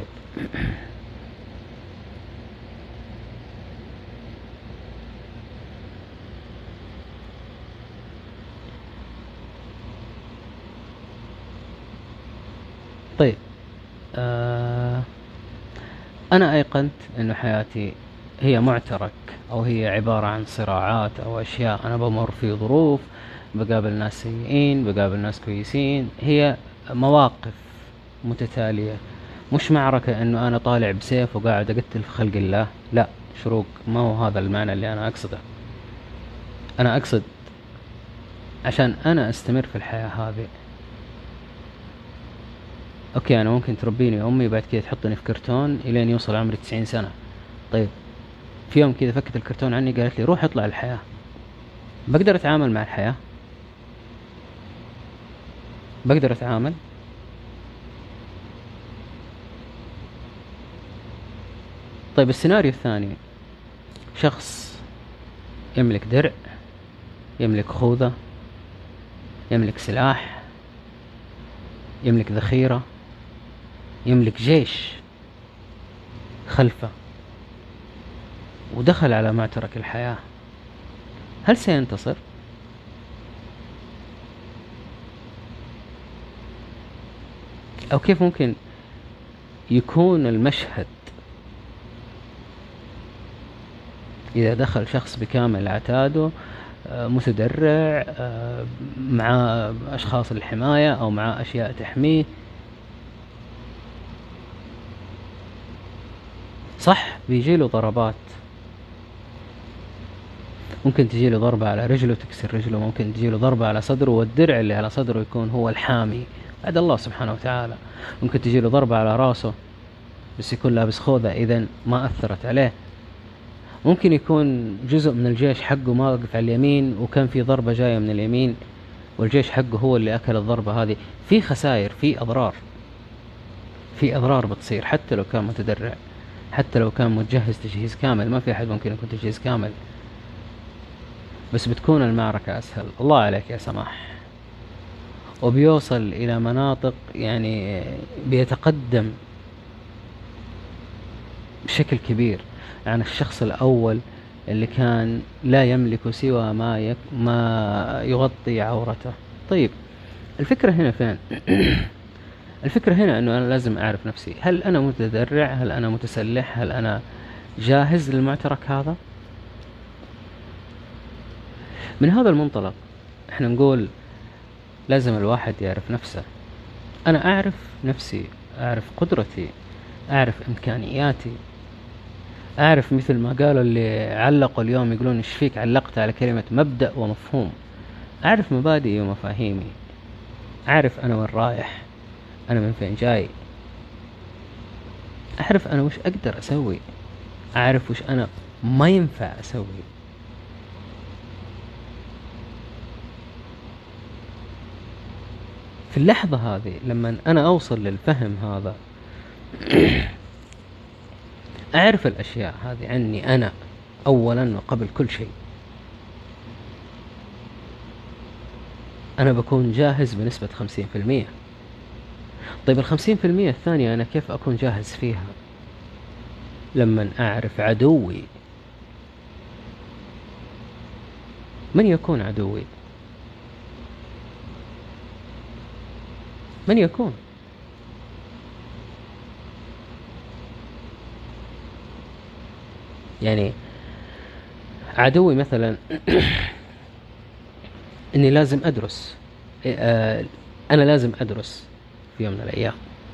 طيب، آه أنا أيقنت أنه حياتي هي معترك، أو هي عبارة عن صراعات أو أشياء. أنا بمر في ظروف، بقابل ناس سيئين، بقابل ناس كويسين، هي مواقف متتالية، مش معركة أنه أنا طالع بسيف وقاعد أقتل في خلق الله. لا، شروق، ما هو هذا المعنى اللي أنا أقصده. أنا أقصد عشان أنا أستمر في الحياة هذه، أوكي أنا ممكن تربيني أمي بعد كده تحطني في كرتون إلين يوصل عمري تسعين سنة. طيب، في يوم كذا فكت الكرتون عني قالت لي روح اطلع الحياة، بقدر أتعامل مع الحياة؟ بقدر أتعامل؟ طيب، السيناريو الثاني، شخص يملك درع، يملك خوذة، يملك سلاح، يملك ذخيرة، يملك جيش خلفه، ودخل على معترك الحياة، هل سينتصر؟ أو كيف ممكن يكون المشهد إذا دخل شخص بكامل عتاده، متدرع، مع أشخاص الحماية أو مع أشياء تحميه؟ صح، بيجيله ضربات، ممكن تجيله ضربة على رجله تكسر رجله، ممكن تجيله ضربة على صدره والدرع اللي على صدره يكون هو الحامي بعد الله سبحانه وتعالى، ممكن تجيله ضربة على راسه بس يكون لابس خوذة إذن ما أثرت عليه، ممكن يكون جزء من الجيش حقه ما وقف على اليمين وكان في ضربة جاية من اليمين والجيش حقه هو اللي أكل الضربة هذه. في خسائر، في أضرار، في أضرار بتصير حتى لو كان متدرع، حتى لو كان متجهز تجهيز كامل. ما في أحد ممكن يكون تجهيز كامل، بس بتكون المعركة أسهل. الله عليك يا سماح. وبيوصل إلى مناطق يعني بيتقدم بشكل كبير عن الشخص الأول اللي كان لا يملك سوى ما, يك ما يغطي عورته. طيب، الفكرة هنا فين؟ الفكرة هنا أنه أنا لازم أعرف نفسي، هل أنا متدرع؟ هل أنا متسلح؟ هل أنا جاهز للمعترك هذا؟ من هذا المنطلق احنا نقول لازم الواحد يعرف نفسه. أنا أعرف نفسي، أعرف قدرتي، أعرف إمكانياتي، أعرف مثل ما قالوا اللي علقوا اليوم يقولون إيش فيك علقت على كلمة مبدأ ومفهوم. أعرف مبادئي ومفاهيمي، أعرف أنا وين رايح، أنا من فين جاي، أعرف أنا وش أقدر أسوي، أعرف وش أنا ما ينفع أسوي. في اللحظة هذه لما أنا أوصل للفهم هذا أعرف الأشياء هذه عني أنا أولا وقبل كل شيء. أنا بكون جاهز بنسبة خمسين في المية. طيب الخمسين في المية الثانية أنا كيف أكون جاهز فيها؟ لما أعرف عدوي. من يكون عدوي؟ من يكون؟ يعني عدوي مثلا اني لازم ادرس. انا لازم ادرس في يوم من الايام.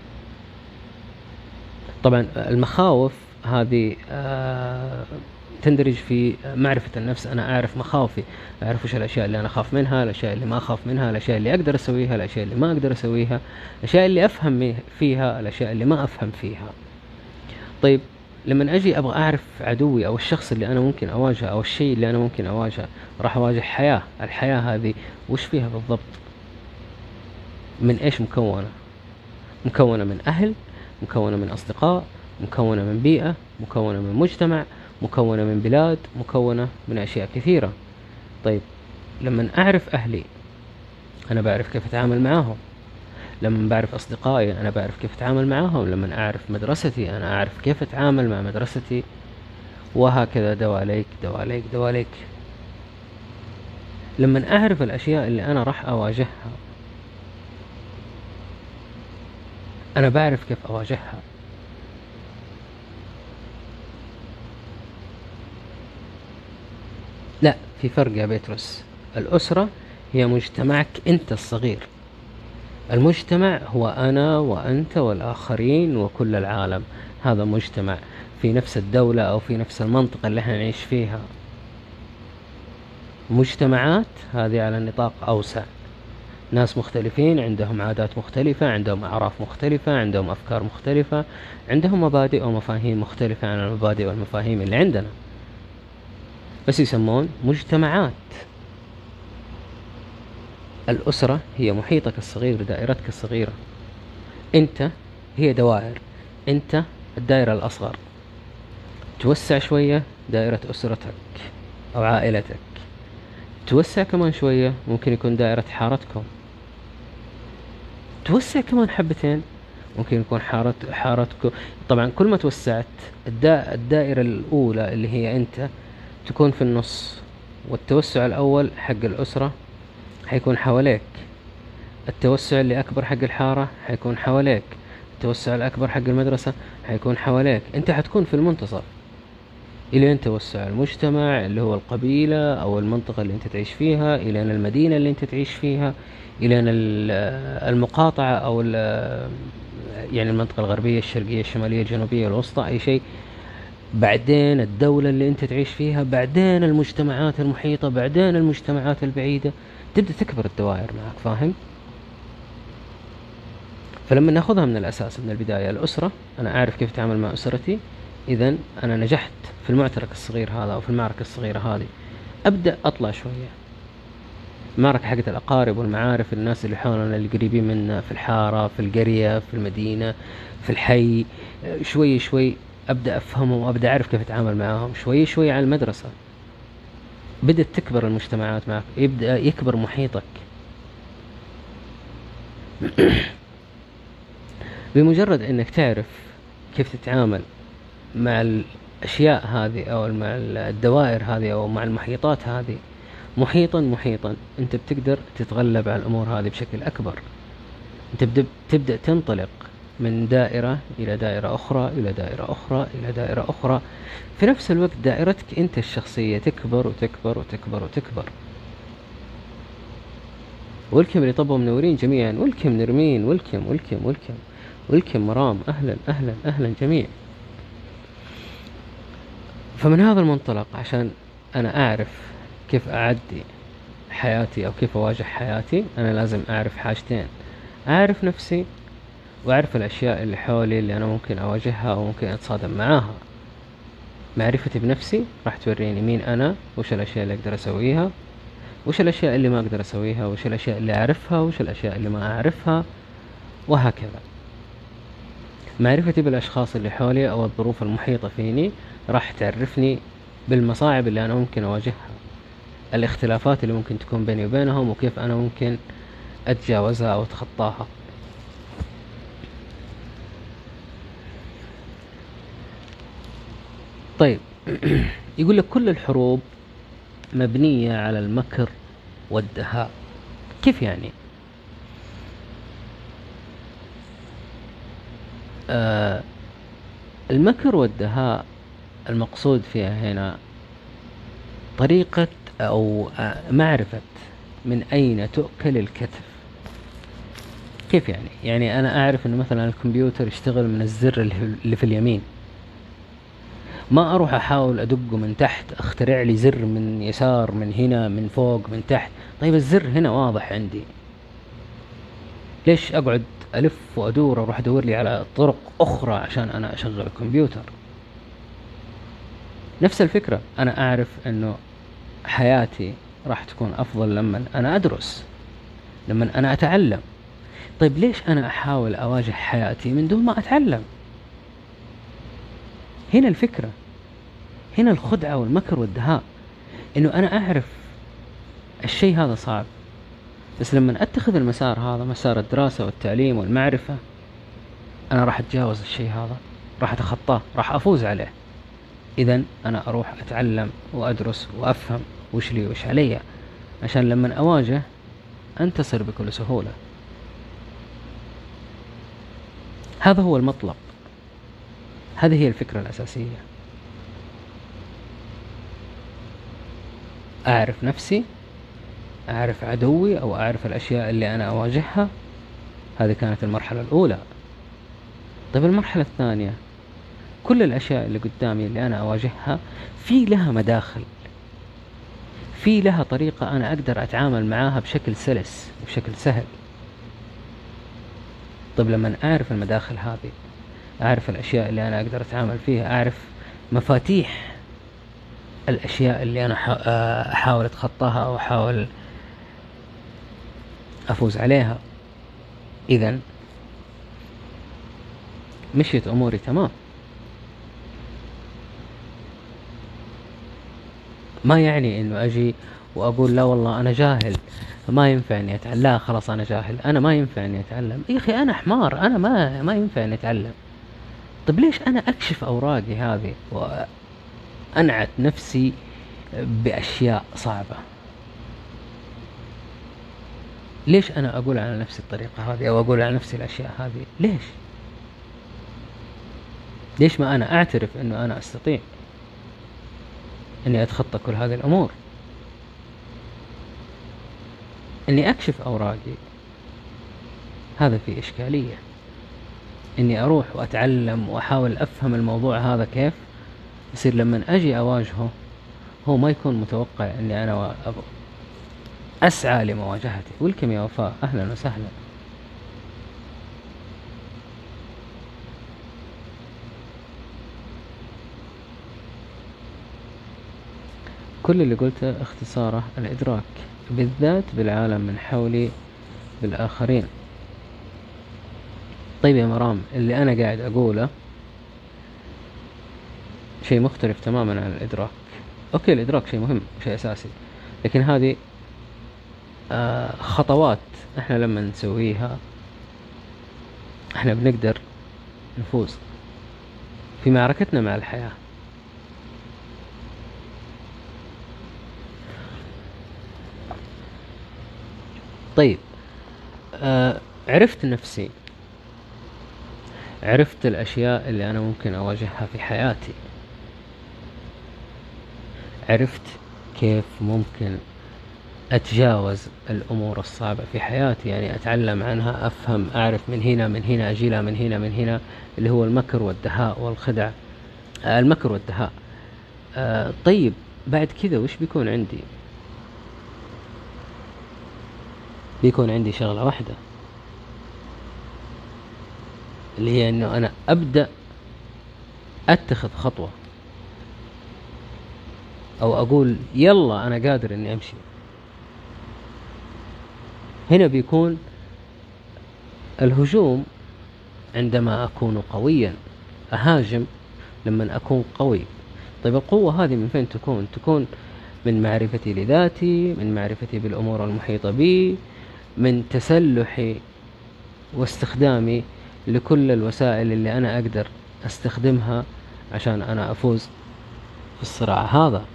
طبعا المخاوف هذه تندرج في معرفة النفس. انا اعرف مخاوفي، اعرف وش الاشياء اللي انا اخاف منها، الاشياء اللي ما اخاف منها، الاشياء اللي اقدر اسويها، الاشياء اللي ما اقدر اسويها، الاشياء اللي افهم فيها، الاشياء اللي ما افهم فيها. طيب لما اجي ابغى اعرف عدوي او الشخص اللي انا ممكن اواجهه او الشيء اللي انا ممكن اواجهه، راح اواجه حياة. الحياة هذه وش فيها بالضبط؟ من ايش مكونة؟ مكونة من اهل، مكونة من اصدقاء، مكونة من بيئة، مكونة من مجتمع، مكونة من بلاد، مكونة من اشياء كثيرة. طيب لما اعرف اهلي انا بعرف كيف اتعامل معاهم. لما بعرف أصدقائي أنا بعرف كيف أتعامل معاهم. لما أعرف مدرستي أنا أعرف كيف أتعامل مع مدرستي، وهكذا دواليك دواليك دواليك. لما أعرف الأشياء اللي أنا راح أواجهها أنا بعرف كيف أواجهها. لا، في فرق يا بيتروس. الأسرة هي مجتمعك أنت الصغير. المجتمع هو أنا وأنت والآخرين وكل العالم. هذا مجتمع في نفس الدولة أو في نفس المنطقة اللي احنا نعيش فيها. مجتمعات هذه على نطاق أوسع، ناس مختلفين عندهم عادات مختلفة، عندهم أعراف مختلفة، عندهم أفكار مختلفة، عندهم مبادئ ومفاهيم مختلفة عن المبادئ والمفاهيم اللي عندنا، بس يسمون مجتمعات. الأسرة هي محيطك الصغير، دائرتك الصغيرة. أنت هي دوائر، أنت الدائرة الأصغر. توسع شوية دائرة أسرتك أو عائلتك، توسع كمان شوية ممكن يكون دائرة حارتكم، توسع كمان حبتين ممكن يكون حارت حارتكم. طبعا كل ما توسعت الدا... الدائرة الأولى اللي هي أنت تكون في النص، والتوسع الأول حق الأسرة حيكون حواليك، التوسع اللي أكبر حق الحارة حيكون حواليك، التوسع الأكبر حق المدرسة حيكون حواليك. أنت حتكون في المنتصف إلى أن توسع المجتمع اللي هو القبيلة أو المنطقة اللي أنت تعيش فيها، إلى أن المدينة اللي أنت تعيش فيها، إلى أن المقاطعة أو يعني المنطقة الغربية، الشرقية، الشمالية، الجنوبية، الوسطى، أي شيء. بعدين الدولة اللي أنت تعيش فيها، بعدين المجتمعات المحيطة، بعدين المجتمعات البعيدة. تبدأ تكبر الدوائر معك، فاهم؟ فلما ناخذها من الأساس من البداية، الأسرة أنا أعرف كيف أتعامل مع أسرتي، إذن أنا نجحت في المعترك الصغير هذا أو في المعركة الصغيرة هذه. أبدأ أطلع شوية المعركة حقت الأقارب والمعارف، الناس اللي حولنا اللي قريبين منا، في الحارة، في القرية، في المدينة، في الحي. شوي شوي أبدأ أفهمهم وأبدأ أعرف كيف أتعامل معهم. شوي شوي على المدرسة بدأت تكبر المجتمعات معك، يبدأ يكبر محيطك. بمجرد أنك تعرف كيف تتعامل مع الأشياء هذه أو مع الدوائر هذه أو مع المحيطات هذه محيطا محيطا، أنت بتقدر تتغلب على الأمور هذه بشكل أكبر. أنت تبدأ تنطلق من دائرة إلى دائرة أخرى إلى دائرة أخرى إلى دائرة أخرى. في نفس الوقت دائرتك أنت الشخصية تكبر وتكبر وتكبر وتكبر. ولكم اللي طبوا منورين جميعا، ولكم نرمين، ولكم ولكم ولكم ولكم مرام، أهلا أهلا أهلا جميع. فمن هذا المنطلق، عشان أنا أعرف كيف أعدي حياتي أو كيف أواجه حياتي، أنا لازم أعرف حاجتين: أعرف نفسي وأعرف الأشياء اللي حولي اللي أنا ممكن أواجهها أو ممكن أتصادم معاها. معرفتي بنفسي راح توريني مين أنا، وش الأشياء اللي أقدر أسويها، وش الأشياء اللي ما أقدر أسويها، وش الأشياء اللي أعرفها، وش الأشياء اللي ما أعرفها، وهكذا. معرفتي بالأشخاص اللي حولي أو الظروف المحيطة فيني راح تعرفني بالمصاعب اللي أنا ممكن أواجهها. الاختلافات اللي ممكن تكون بيني وبينهم وكيف أنا ممكن أتجاوزها أو أتخطاها. طيب يقول لك كل الحروب مبنية على المكر والدهاء. كيف يعني؟ آه المكر والدهاء المقصود فيها هنا طريقة أو معرفة من أين تؤكل الكتف. كيف يعني؟ يعني أنا أعرف أنه مثلا الكمبيوتر يشتغل من الزر اللي في اليمين، ما أروح أحاول أدقه من تحت، أخترع لي زر من يسار، من هنا، من فوق، من تحت. طيب الزر هنا واضح عندي، ليش أقعد ألف وأدور أروح أدور لي على طرق أخرى عشان أنا أشغل الكمبيوتر؟ نفس الفكرة، أنا أعرف أنه حياتي راح تكون أفضل لما أنا أدرس، لما أنا أتعلم. طيب ليش أنا أحاول أواجه حياتي من دون ما أتعلم؟ هنا الفكرة، هنا الخدعة والمكر والدهاء، إنه أنا أعرف الشيء هذا صعب، بس لما أتخذ المسار هذا، مسار الدراسة والتعليم والمعرفة، أنا راح أتجاوز الشيء هذا، راح أتخطاه، راح أفوز عليه. إذن أنا أروح أتعلم وأدرس وأفهم وش لي وش علي، عشان لما أواجه أنتصر بكل سهولة. هذا هو المطلب، هذه هي الفكرة الأساسية. أعرف نفسي، أعرف عدوي، أو أعرف الأشياء اللي أنا أواجهها. هذه كانت المرحلة الأولى. طيب المرحلة الثانية، كل الأشياء اللي قدامي اللي أنا أواجهها في لها مداخل، في لها طريقة أنا أقدر أتعامل معاها بشكل سلس وبشكل سهل. طيب لما أعرف المداخل هذه، أعرف الأشياء اللي أنا أقدر أتعامل فيها، أعرف مفاتيح الأشياء اللي أنا أحاول أتخطاها أو أحاول أفوز عليها، إذن مشيت أموري تمام. ما يعني إنه أجي وأقول لا والله أنا جاهل ما ينفع إني أتعلم، لا خلاص أنا جاهل، أنا ما ينفع إني أتعلم. يا أخي أنا حمار، أنا ما ما ينفع إني أتعلم. طيب ليش أنا أكشف أوراقي هذه وأنعت نفسي بأشياء صعبة؟ ليش أنا أقول على نفسي الطريقة هذه أو أقول على نفسي الأشياء هذه؟ ليش؟ ليش ما أنا أعترف إنه أنا أستطيع إني أتخطى كل هذه الأمور، إني أكشف أوراقي؟ هذا في إشكالية. إني أروح وأتعلم وأحاول أفهم الموضوع هذا كيف يصير لما أجي أواجهه هو ما يكون متوقع إني أنا أسعى لمواجهته. ولكم يا وفاء، أهلا وسهلا. كل اللي قلته اختصاره الإدراك، بالذات بالعالم من حولي بالآخرين. طيب يا مرام، اللي أنا قاعد أقوله شيء مختلف تماما عن الإدراك. أوكي، الإدراك شيء مهم وشيء أساسي، لكن هذه آه خطوات إحنا لما نسويها إحنا بنقدر نفوز في معركتنا مع الحياة. طيب آه عرفت نفسي، عرفت الأشياء اللي أنا ممكن أواجهها في حياتي، عرفت كيف ممكن أتجاوز الأمور الصعبة في حياتي، يعني أتعلم عنها، أفهم، أعرف من هنا من هنا، أجيلها من هنا من هنا، اللي هو المكر والدهاء والخدع. آه المكر والدهاء. آه طيب بعد كذا وش بيكون عندي؟ بيكون عندي شغلة واحدة، اللي هي أنه أنا أبدأ أتخذ خطوة، أو أقول يلا أنا قادر أني أمشي. هنا بيكون الهجوم عندما أكون قويا، أهاجم لما أكون قوي. طيب القوة هذه من فين تكون؟ تكون من معرفتي لذاتي، من معرفتي بالأمور المحيطة بي، من تسلحي واستخدامي لكل الوسائل اللي أنا أقدر أستخدمها عشان أنا أفوز في الصراع هذا.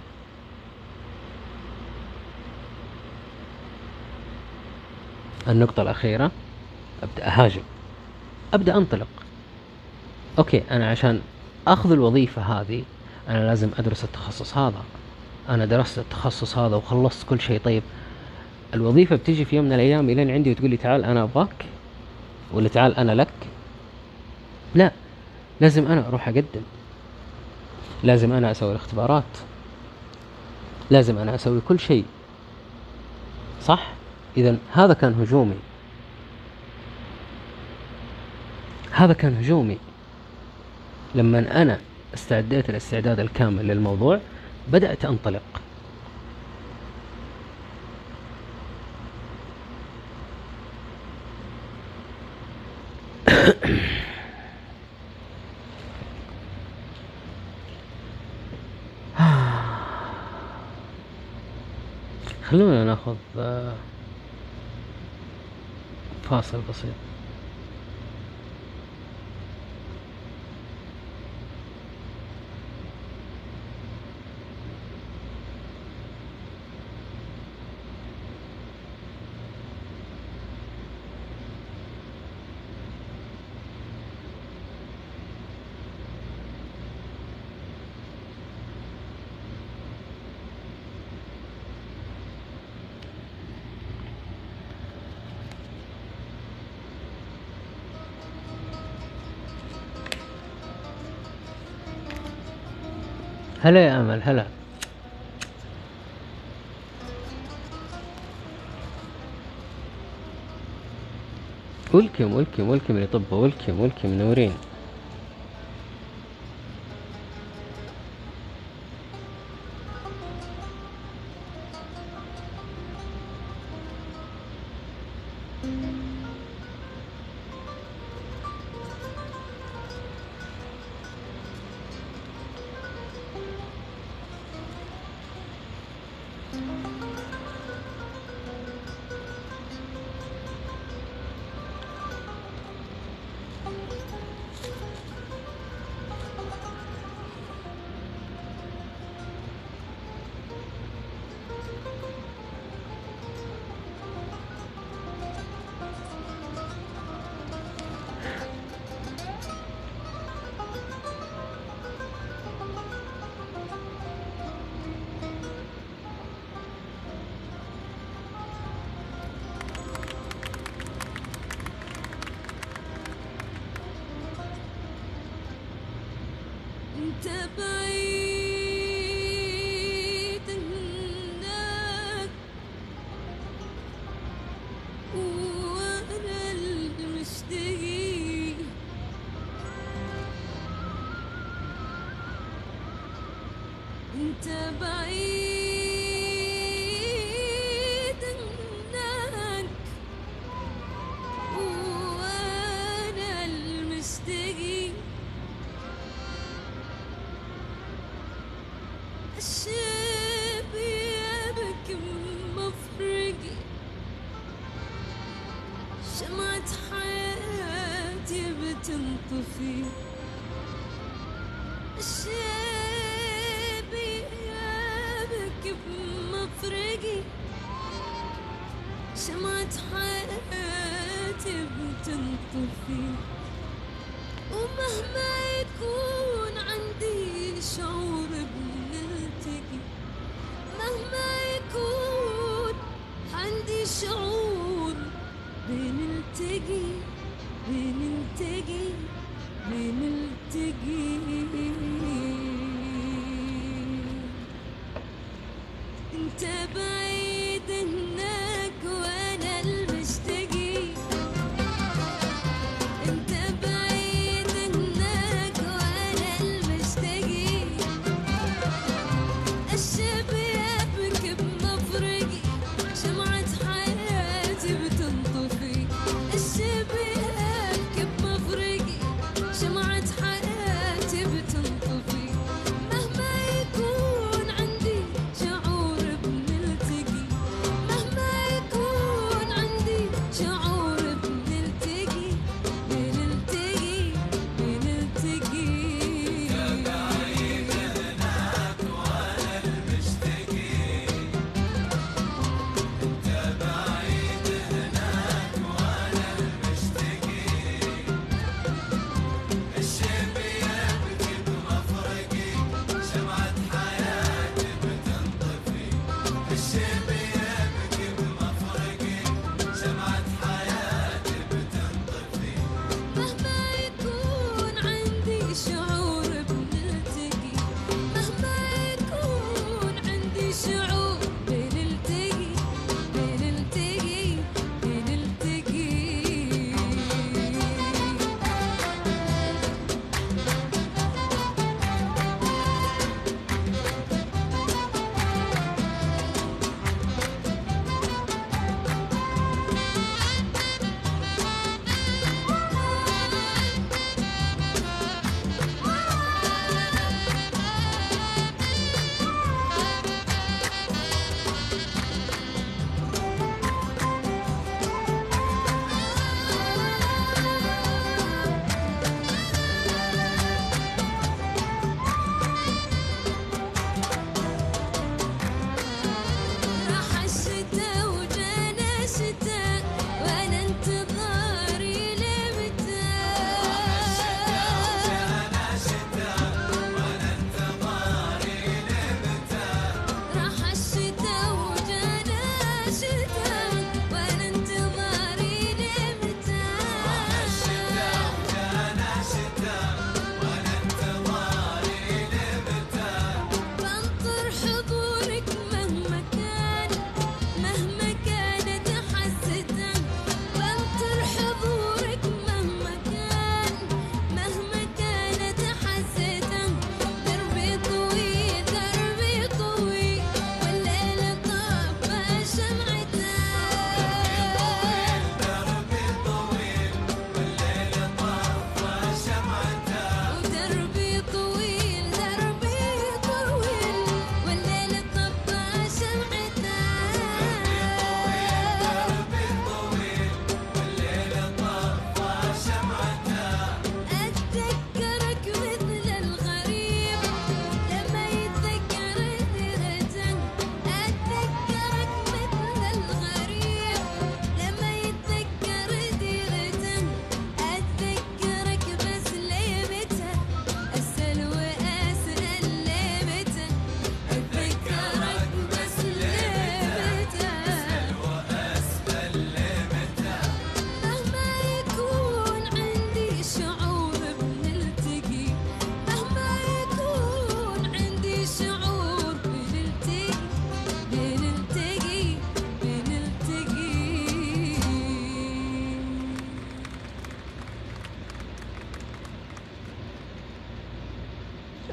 النقطة الأخيرة، أبدأ أهاجم، أبدأ أنطلق. أوكي، أنا عشان أخذ الوظيفة هذه أنا لازم أدرس التخصص هذا، أنا درست التخصص هذا وخلصت كل شيء. طيب الوظيفة بتيجي في يوم من الأيام إلين عندي وتقول لي تعال أنا أبغاك، ولا تعال أنا لك؟ لا، لازم أنا أروح أقدم، لازم أنا أسوي الاختبارات، لازم أنا أسوي كل شيء، صح؟ إذن هذا كان هجومي، هذا كان هجومي. لما أنا استعديت الاستعداد الكامل للموضوع بدأت أنطلق. خلونا ناخذ فاصل بسيط. هلا يا أمل، هلا. ولكم ولكم ولكم لطب، ولكم ولكم نورين. انت بعيد هناك وانا المشتهي، انت بعيد هناك وانا المشتهي. الشاب يابك مفرقي، شمعة حياتي بتنطفي. الشاب يابك مفرقي، شمعة حياتي بتنطفي. ومهما يكون عندي شعور بنلتقي، مهما يكون عندي شعور بنلتقي بنلتقي بنلتقي. انت بعيد هناك وانا المشتقي، انت بعيد هناك وانا المشتقي. الشاب يبكي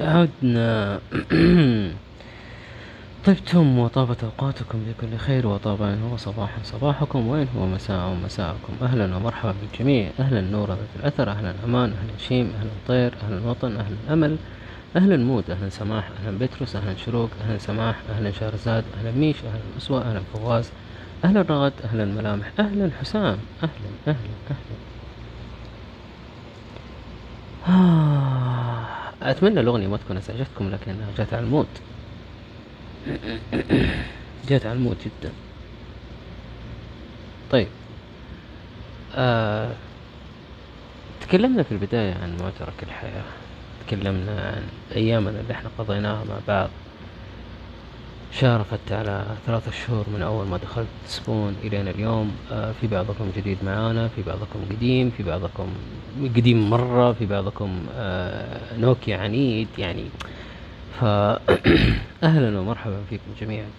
عدنا. طبتم وطابت أوقاتكم بكل خير، وطاب إن هو صباح صباحكم وإن هو مساء مساءكم. أهلا ومرحبا بالجميع. أهلا نور ذات الأثر، أهلا أمان، أهلا شيم، أهلا طير، أهلا وطن، أهلا أمل، أهلا مود، أهلا سماح، أهلا بتروس، أهلا شروق، أهلا سماح، أهلا شهرزاد، أهلا ميش، أهلا أسوة، أهلا فواز، أهلا رغد، أهلا ملامح، أهلا حسام، أهلا أهلا أهلا. آه، أتمنى الأغنية ما تكون أزعجتكم، لكنها جات على المود. جات على المود جدا. طيب، آه، تكلمنا في البداية عن معترك الحياة، تكلمنا عن أيامنا اللي احنا قضيناها مع بعض، شارفت على ثلاثة شهور من أول ما دخلت سبون إلينا اليوم. آه، في بعضكم جديد معانا، في بعضكم قديم، في بعضكم قديم مرة، في بعضكم آه نوكيا عنيد يعني. فأهلا ومرحبا فيكم جميعا.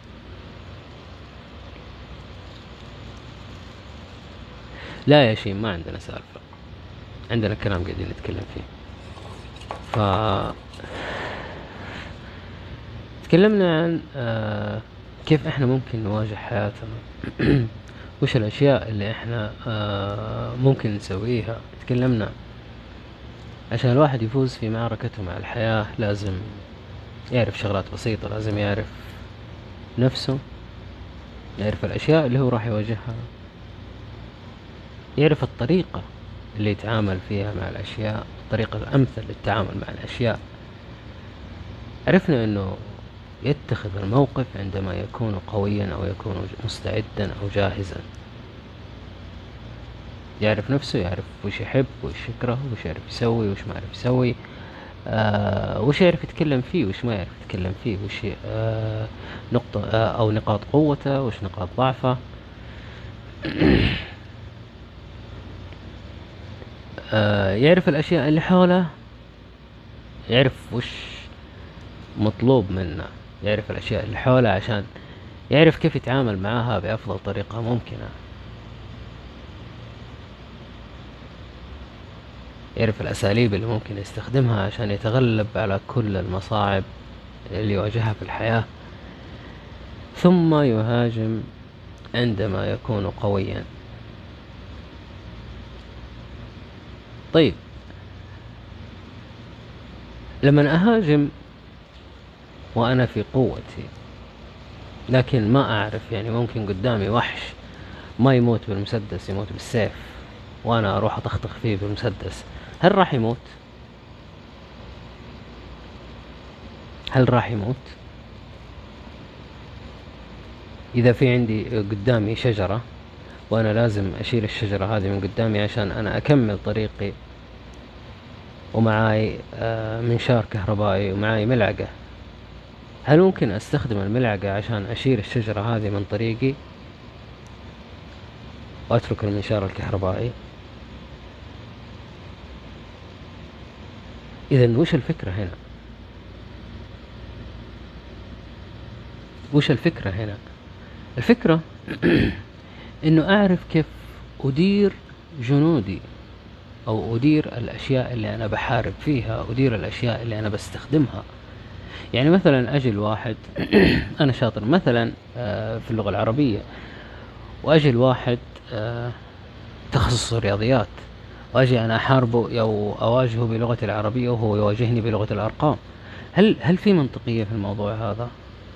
لا يا شيء، ما عندنا سالفة، عندنا كلام قاعدين نتكلم فيه. ف تكلمنا عن آه كيف احنا ممكن نواجه حياتنا. وش الاشياء اللي احنا آه ممكن نسويها. تكلمنا عشان الواحد يفوز في معركته مع الحياة لازم يعرف شغلات بسيطة، لازم يعرف نفسه، يعرف الاشياء اللي هو راح يواجهها، يعرف الطريقة اللي يتعامل فيها مع الاشياء، الطريقة الامثل للتعامل مع الاشياء. عرفنا انه يتخذ الموقف عندما يكون قويا أو يكون مستعدا أو جاهزا، يعرف نفسه، يعرف وش يحب وش يكره، وش يعرف يسوي وش ما يعرف يسوي، آه وش يعرف يتكلم فيه وش ما يعرف يتكلم فيه، وش آه نقطة آه أو نقاط قوته وش نقاط ضعفه. آه يعرف الأشياء اللي حوله، يعرف وش مطلوب منه، يعرف الأشياء اللي حوله عشان يعرف كيف يتعامل معها بأفضل طريقة ممكنة، يعرف الأساليب اللي ممكن يستخدمها عشان يتغلب على كل المصاعب اللي يواجهها في الحياة، ثم يهاجم عندما يكون قويا. طيب، لما أهاجم وأنا في قوتي لكن ما أعرف، يعني ممكن قدامي وحش ما يموت بالمسدس، يموت بالسيف، وأنا أروح أطخطخ فيه بالمسدس، هل راح يموت؟ هل راح يموت؟ إذا في عندي قدامي شجرة وأنا لازم أشيل الشجرة هذه من قدامي عشان أنا أكمل طريقي، ومعاي منشار كهربائي ومعاي ملعقة، هل ممكن أستخدم الملعقة عشان أشيل الشجرة هذه من طريقي وأترك المنشار الكهربائي؟ إذن وش الفكرة هنا؟ وش الفكرة هنا؟ الفكرة إنه أعرف كيف أدير جنودي، أو أدير الأشياء اللي أنا بحارب فيها، أدير الأشياء اللي أنا بستخدمها. يعني مثلا أجي الواحد أنا شاطر مثلا في اللغة العربية، وأجي الواحد تخصص الرياضيات، وأجي أنا أحاربه أو أواجهه بلغة العربية وهو يواجهني بلغة الأرقام، هل هل في منطقية في الموضوع هذا؟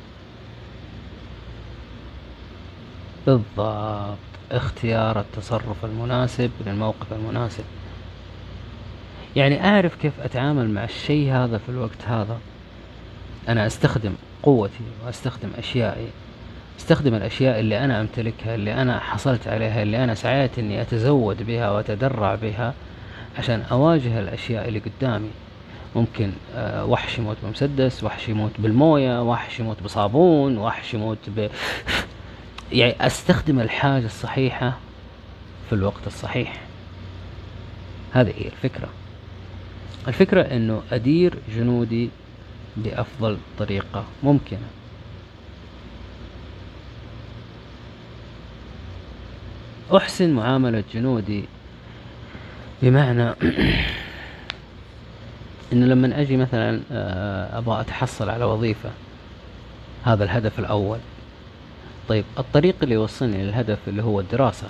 بالضبط، اختيار التصرف المناسب للموقف المناسب. يعني أعرف كيف أتعامل مع الشيء هذا في الوقت هذا. أنا أستخدم قوتي وأستخدم أشيائي، أستخدم الأشياء اللي أنا أمتلكها، اللي أنا حصلت عليها، اللي أنا سعيت أني أتزود بها وأتدرع بها عشان أواجه الأشياء اللي قدامي. ممكن أه وحش يموت بمسدس، وحش يموت بالموية، وحش يموت بصابون، وحش يموت ب... يعني أستخدم الحاجة الصحيحة في الوقت الصحيح. هذه هي الفكرة. الفكرة أنه أدير جنودي بأفضل طريقة ممكنة. أحسن معاملة جنودي، بمعنى إنه لما أجي مثلا آه، أبغى أتحصل على وظيفة، هذا الهدف الأول. طيب الطريق اللي يوصلني للهدف اللي هو الدراسة،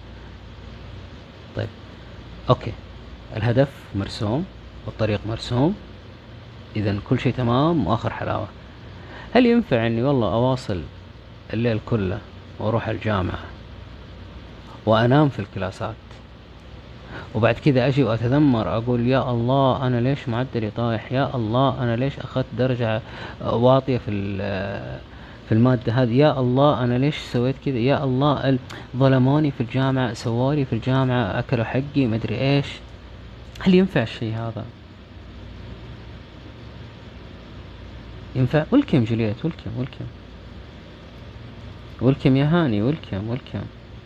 طيب أوكي، الهدف مرسوم والطريق مرسوم، إذا كل شيء تمام وآخر حلاوة. هل ينفع إني والله أواصل الليل كله وأروح الجامعة وأنام في الكلاسات، وبعد كذا أجي وأتذمر أقول يا الله أنا ليش معدلي طايح، يا الله أنا ليش أخذت درجة واطية في في المادة هذه، يا الله أنا ليش سويت كذا، يا الله ال- ظلموني في الجامعة، سوالي في الجامعة، أكلوا حقي، مدري إيش. هل ينفع الشيء هذا؟ ينفع؟ ولكم جولييت، ولكم ولكم ولكم يا هاني، ولكم ولكم.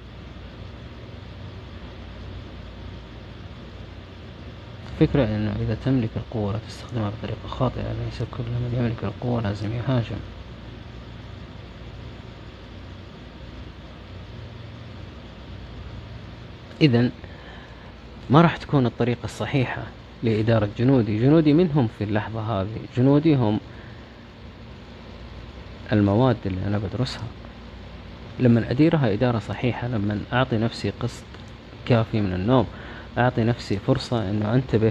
الفكرة انه اذا تملك القوة لا تستخدمها بطريقة خاطئة، ليس كل من يملك القوة لازم يهاجم. اذا ما راح تكون الطريقة الصحيحة لإدارة جنودي. جنودي منهم في اللحظة هذه، جنودي هم المواد اللي أنا بدرسها. لما أديرها إدارة صحيحة، لما أعطي نفسي قسط كافي من النوم، أعطي نفسي فرصة أنه أنتبه،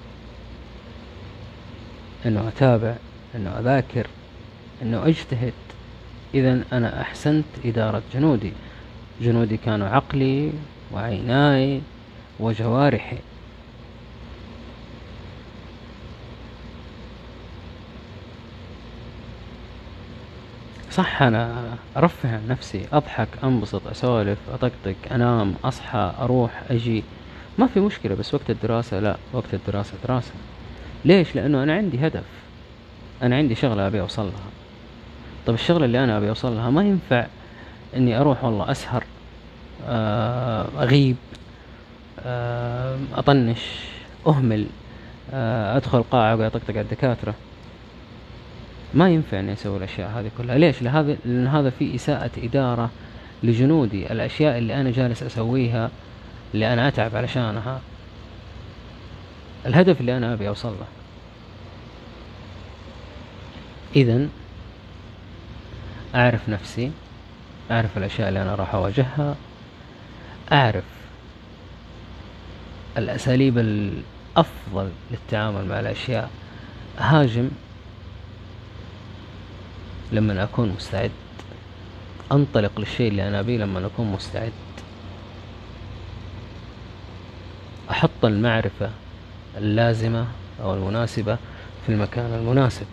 أنه أتابع، أنه أذاكر، أنه أجتهد، إذن أنا أحسنت إدارة جنودي. جنودي كانوا عقلي وعيناي وجوارحي. صح، أنا أرفه عن نفسي، أضحك، أنبسط، أسولف، أطقطق، أنام، أصحى، أروح، أجي، ما في مشكلة. بس وقت الدراسة لا، وقت الدراسة دراسة. ليش؟ لأنه أنا عندي هدف، أنا عندي شغلة أبي أوصل لها. طب الشغلة اللي أنا أبي أوصل لها ما ينفع إني أروح والله أسهر، آه، أغيب، آه، أطنش، أهمل، آه، أدخل قاعة وأطقطق على الدكاترة. ما ينفع إني أسوي الأشياء هذه كلها. ليش؟ لهذا لأن هذا في إساءة إدارة لجنودي. الأشياء اللي أنا جالس أسويها، اللي أنا أتعب علشانها، الهدف اللي أنا أبي أوصل له. إذن أعرف نفسي، أعرف الأشياء اللي أنا راح أواجهها، أعرف الأساليب الأفضل للتعامل مع الأشياء، هاجم لما أكون مستعد، أنطلق للشيء اللي أنا أبيه لما أكون مستعد، أحط المعرفة اللازمة أو المناسبة في المكان المناسب.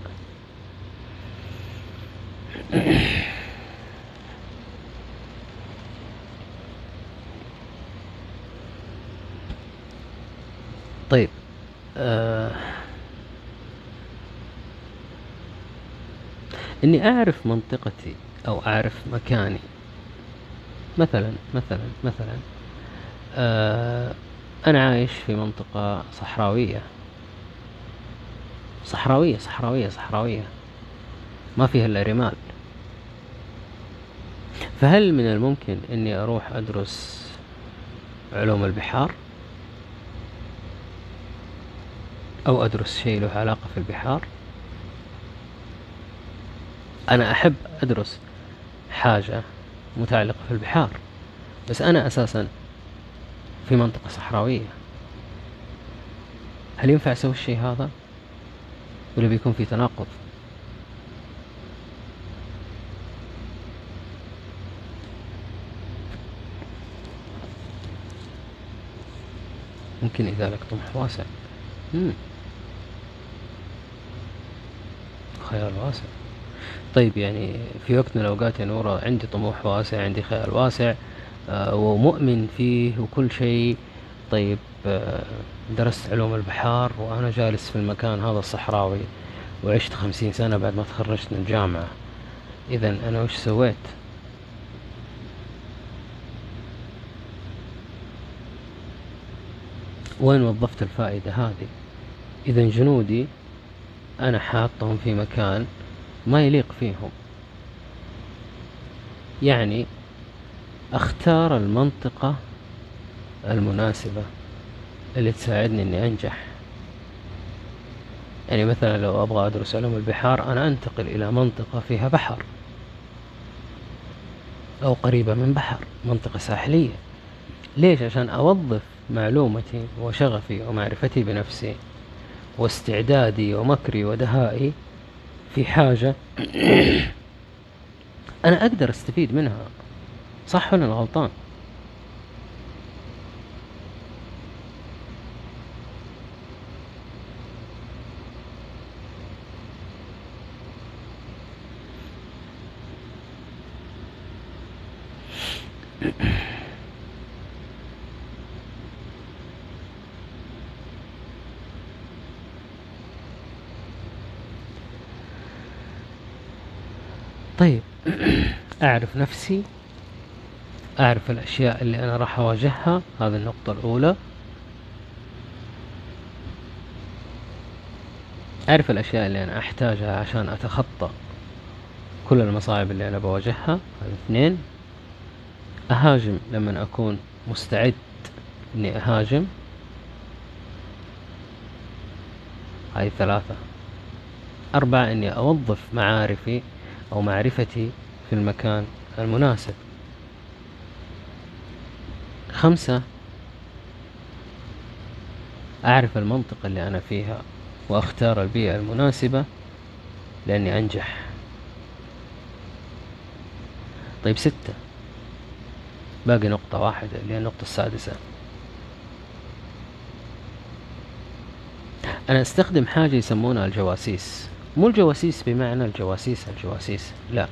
طيب آه إني أعرف منطقتي أو أعرف مكاني. مثلا مثلا مثلا آه أنا عايش في منطقة صحراوية صحراوية صحراوية صحراوية ما فيها إلا رمال. فهل من الممكن إني أروح أدرس علوم البحار أو أدرس شيء له علاقة في البحار؟ أنا أحب أدرس حاجة متعلقة في البحار، بس أنا أساسا في منطقة صحراوية. هل ينفع أسوي الشيء هذا ولا بيكون في تناقض؟ ممكن إذا لك طموح واسع، مم. خيال واسع. طيب يعني في وقت من الأوقات يا نورة عندي طموح واسع، عندي خيال واسع، آه ومؤمن فيه وكل شيء. طيب آه درست علوم البحار وأنا جالس في المكان هذا الصحراوي، وعشت خمسين سنة بعد ما تخرجت من الجامعة. إذن أنا وش سويت؟ وين وظفت الفائدة هذه؟ إذن جنودي أنا حاطهم في مكان ما يليق فيهم. يعني أختار المنطقة المناسبة اللي تساعدني إني أنجح. يعني مثلا لو أبغى أدرس علوم البحار أنا أنتقل إلى منطقة فيها بحر أو قريبة من بحر، منطقة ساحلية. ليش؟ عشان أوظف معلومتي وشغفي ومعرفتي بنفسي واستعدادي ومكري ودهائي في حاجة أنا أقدر أستفيد منها. صح ولا أنا غلطان؟ طيب أعرف نفسي، أعرف الأشياء اللي أنا راح أواجهها، هذه النقطة الأولى. أعرف الأشياء اللي أنا أحتاجها عشان أتخطى كل المصاعب اللي أنا بواجهها، هذا اثنين. أهاجم لما أكون مستعد إني أهاجم، هاي ثلاثة. أربعة، إني أوظف معارفي أو معرفتي في المكان المناسب. خمسة، أعرف المنطقة اللي أنا فيها وأختار البيئة المناسبة لأني أنجح. طيب ستة، باقي نقطة واحدة اللي هي النقطة السادسة. أنا أستخدم حاجة يسمونها الجواسيس، مو الجواسيس بمعنى الجواسيس الجواسيس، لا.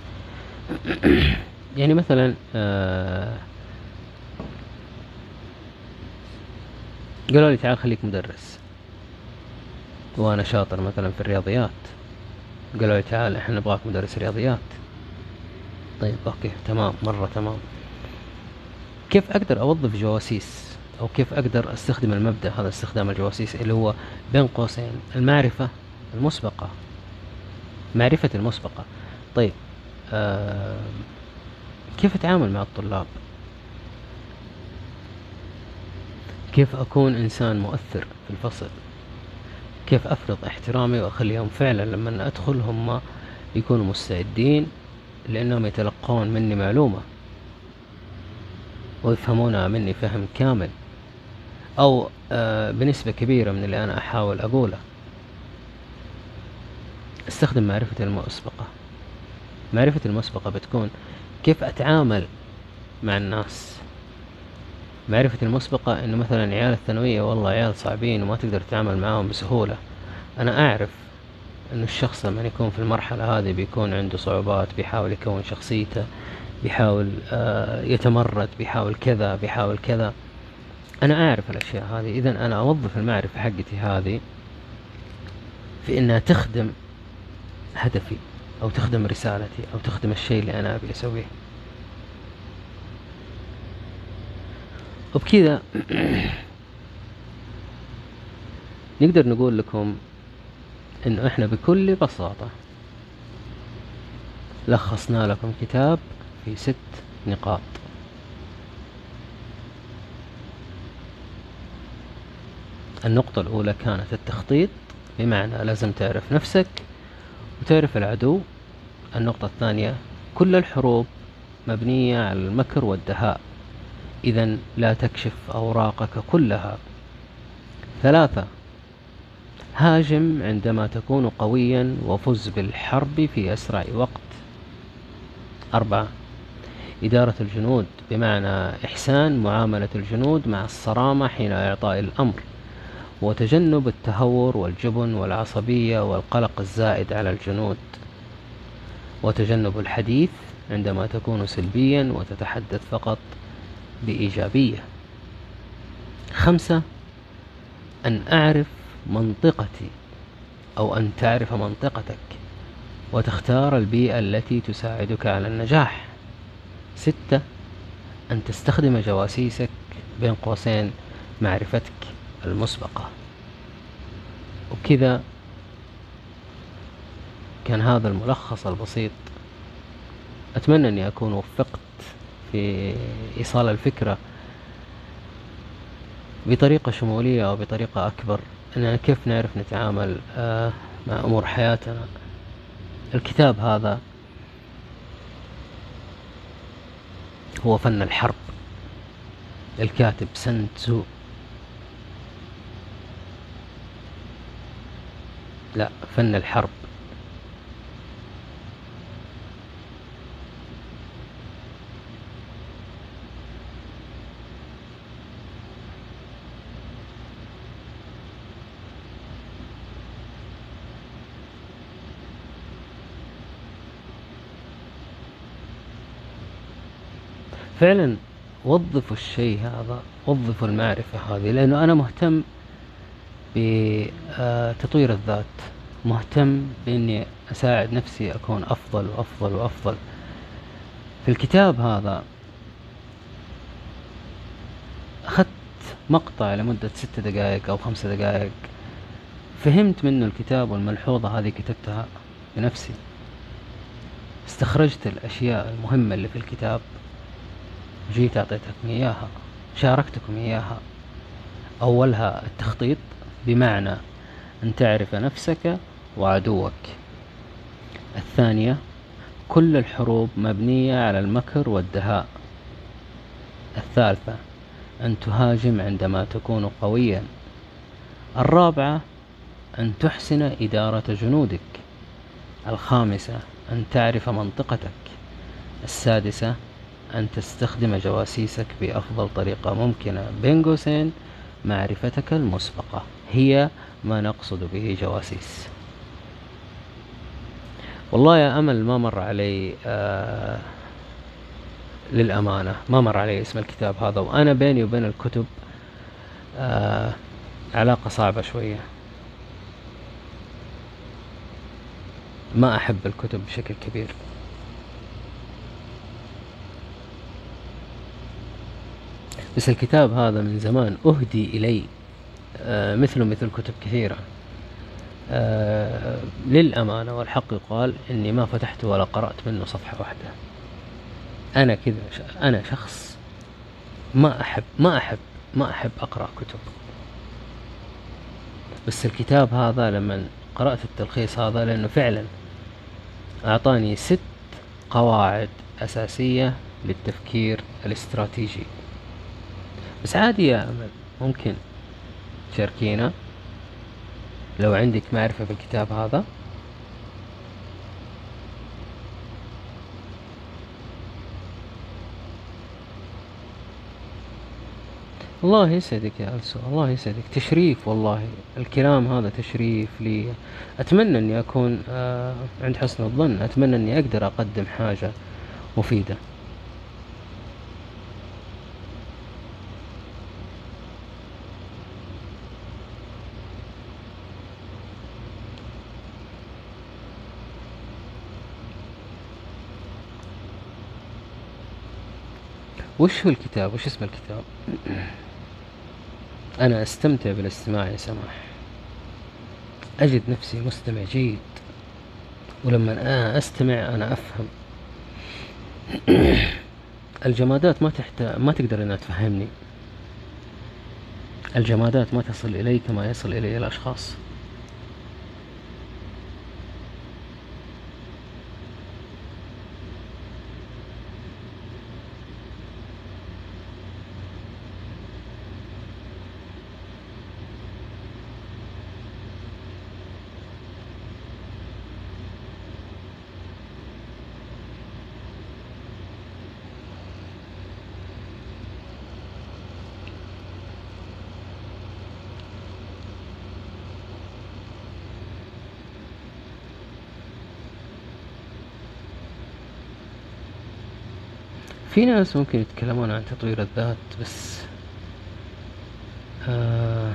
يعني مثلا آه قالوا لي تعال خليك مدرس وأنا شاطر مثلا في الرياضيات، قالوا لي تعال إحنا نبغاك مدرس رياضيات. طيب أوكي تمام، مرة تمام. كيف أقدر أوظف جواسيس أو كيف أقدر أستخدم المبدأ هذا، استخدام الجواسيس اللي هو بين قوسين المعرفة المسبقة، معرفة المسبقة. طيب آه كيف أتعامل مع الطلاب؟ كيف أكون إنسان مؤثر في الفصل؟ كيف أفرض احترامي وأخليهم فعلا لما أدخل هم يكونوا مستعدين لأنهم يتلقون مني معلومة ويفهمونها مني فهم كامل أو آه بنسبة كبيرة من اللي أنا أحاول أقوله. استخدم معرفة المسبقة. معرفة المسبقة بتكون كيف أتعامل مع الناس. معرفة المسبقة إنه مثلا عيال الثانوية والله عيال صعبين وما تقدر تتعامل معهم بسهولة، أنا أعرف إنه الشخص لما يكون في المرحلة هذه بيكون عنده صعوبات، بيحاول يكون شخصيته، بيحاول آه يتمرد، بيحاول كذا بيحاول كذا. أنا أعرف الأشياء هذه، إذن أنا أوظف المعرفة حقتي هذه في إنها تخدم هدفي أو تخدم رسالتي أو تخدم الشيء اللي أنا أبي أسويه. وبكذا نقدر نقول لكم إنه إحنا بكل بساطة لخصنا لكم كتاب في ست نقاط. النقطة الأولى كانت التخطيط، بمعنى لازم تعرف نفسك وتعرف العدو. النقطة الثانية، كل الحروب مبنية على المكر والدهاء، إذن لا تكشف أوراقك كلها. ثلاثة، هاجم عندما تكون قويا وفز بالحرب في أسرع وقت. أربعة، إدارة الجنود، بمعنى إحسان معاملة الجنود مع الصرامة حين إعطاء الأمر، وتجنب التهور والجبن والعصبية والقلق الزائد على الجنود، وتجنب الحديث عندما تكون سلبيا وتتحدث فقط بإيجابية. خمسة، أن أعرف منطقتي أو أن تعرف منطقتك وتختار البيئة التي تساعدك على النجاح. ستة، أن تستخدم جواسيسك بين قوسين معرفتك المسبقة. وبكذا كان هذا الملخص البسيط. أتمنى أني أكون وفقت في إيصال الفكرة بطريقة شمولية أو بطريقة أكبر أننا كيف نعرف نتعامل آه مع أمور حياتنا. الكتاب هذا هو فن الحرب. الكاتب سن تزو، لا، فن الحرب. فعلا وظفوا الشيء هذا، وظفوا المعرفة هذه، لأنه أنا مهتم بتطوير الذات، مهتم بإني أساعد نفسي أكون أفضل وأفضل وأفضل. في الكتاب هذا أخذت مقطع لمدة ست دقائق أو خمس دقائق، فهمت منه الكتاب، والملحوظة هذه كتبتها بنفسي، استخرجت الأشياء المهمة اللي في الكتاب، جيت أعطيتكم إياها، شاركتكم إياها. أولها التخطيط، بمعنى أن تعرف نفسك وعدوك. الثانية، كل الحروب مبنية على المكر والدهاء. الثالثة، أن تهاجم عندما تكون قويا. الرابعة، أن تحسن إدارة جنودك. الخامسة، أن تعرف منطقتك. السادسة، أن تستخدم جواسيسك بأفضل طريقة ممكنة. بين قوسين، معرفتك المسبقة هي ما نقصد به جواسيس. والله يا أمل ما مر علي آه للأمانة ما مر علي اسم الكتاب هذا، وأنا بيني وبين الكتب آه علاقة صعبة شوية، ما أحب الكتب بشكل كبير. بس الكتاب هذا من زمان أهدي إلي، آه مثله مثل كتب كثيرة. آه للأمانة والحق يقال إني ما فتحت ولا قرأت منه صفحة واحدة. أنا كذا، أنا شخص ما أحب ما أحب ما أحب أقرأ كتب. بس الكتاب هذا لما قرأت التلخيص هذا، لأنه فعلا أعطاني ست قواعد أساسية للتفكير الاستراتيجي. بس عادي يا أمل، ممكن تشاركينا لو عندك معرفة بالكتاب هذا. الله يسعدك يا ألسو، الله يسعدك، تشريف والله، الكلام هذا تشريف لي. أتمنى أني أكون آه عند حسن الظن، أتمنى أني أقدر أقدم حاجة مفيدة. وش هو الكتاب؟ وش اسم الكتاب؟ أنا أستمتع بالاستماع يا سماح، أجد نفسي مستمع جيد، ولما أنا أستمع أنا أفهم. الجمادات ما تحت ما تقدر أنها تفهمني، الجمادات ما تصل إلي كما يصل إلي الأشخاص. في ناس ممكن يتكلمون عن تطوير الذات، بس آه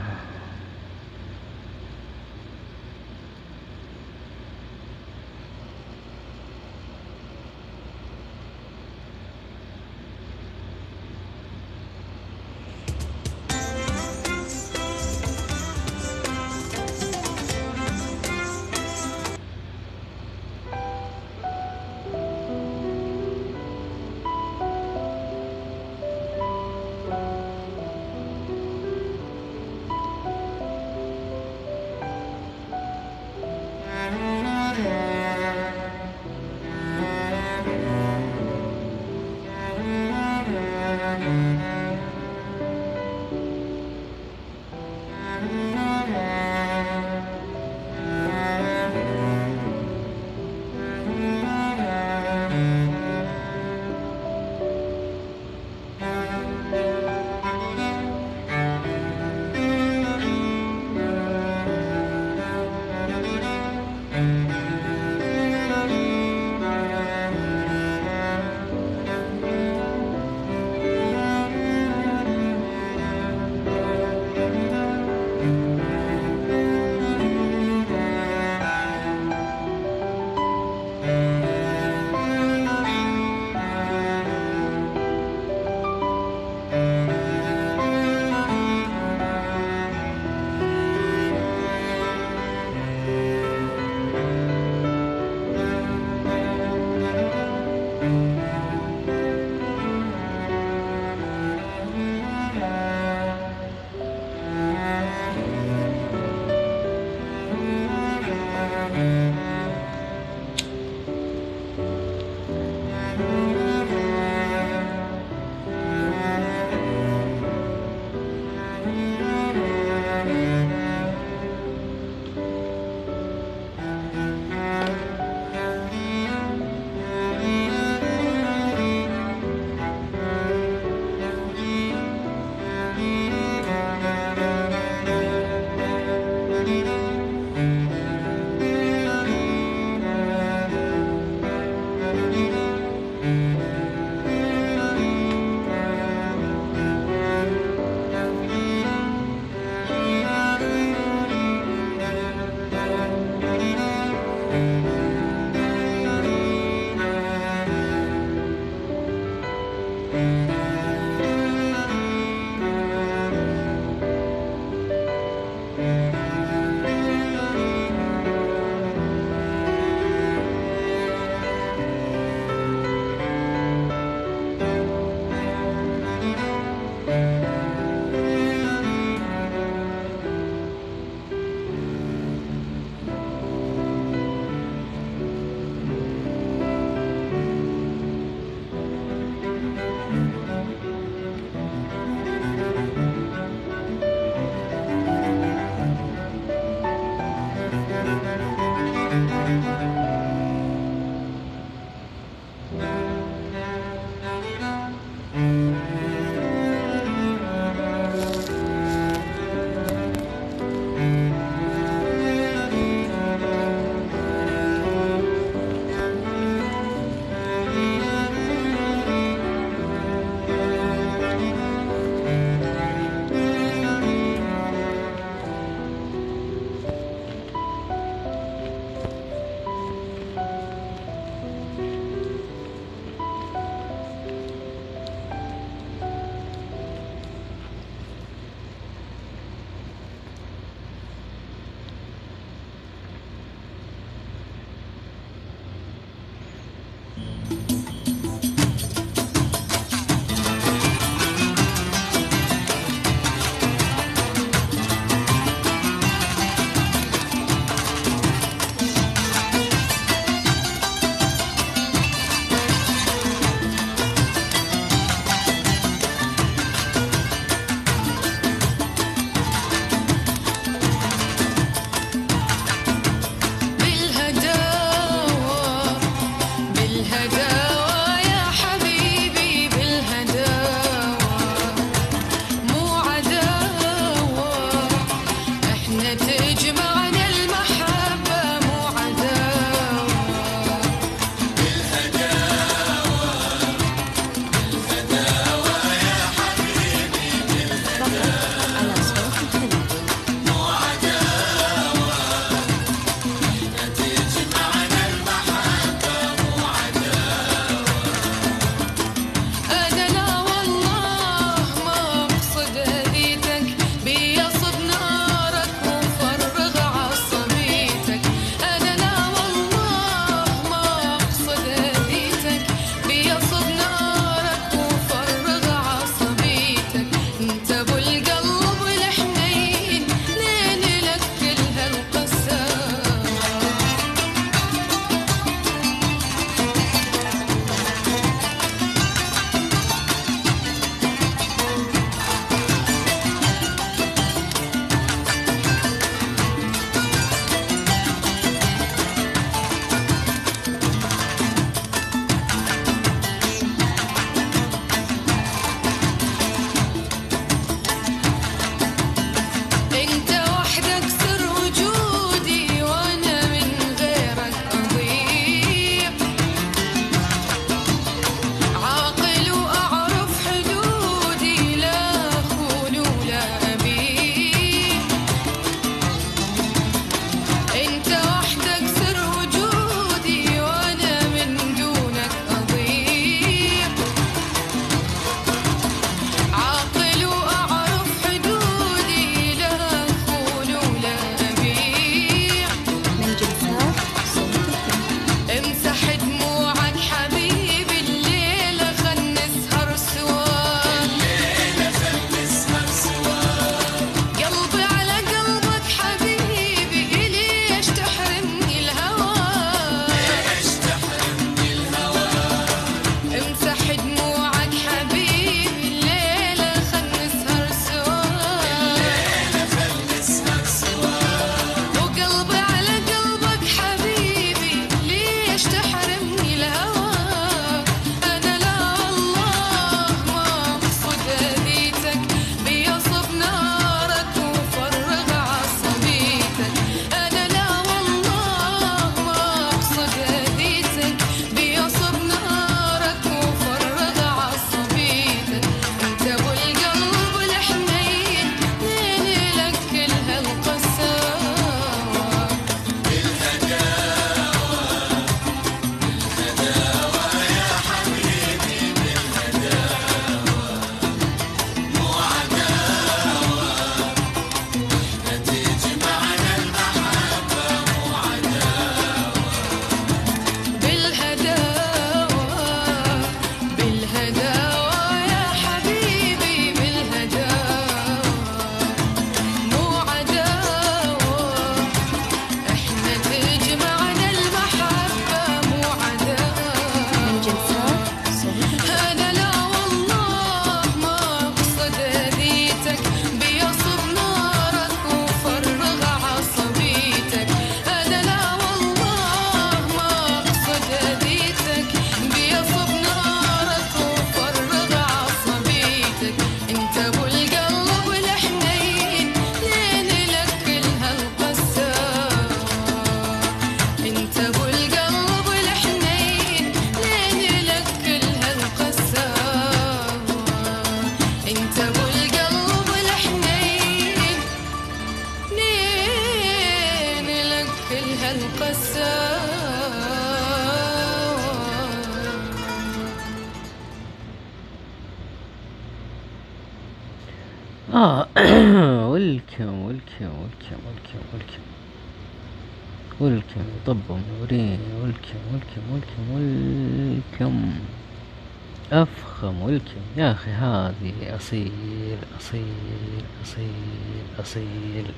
اه ولكم ولكم ولكم ولكم ولكم ولكم طب منورين، ولكم ولكم ولكم ولكم افخم ولكم يا اخي. هذه اصيل اصيل اصيل اصيل.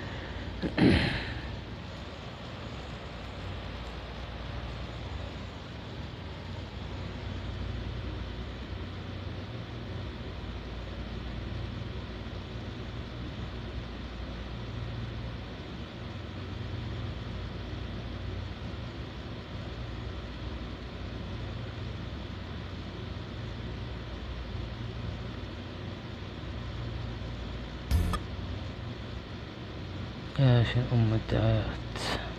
يا شين ام الدعايات.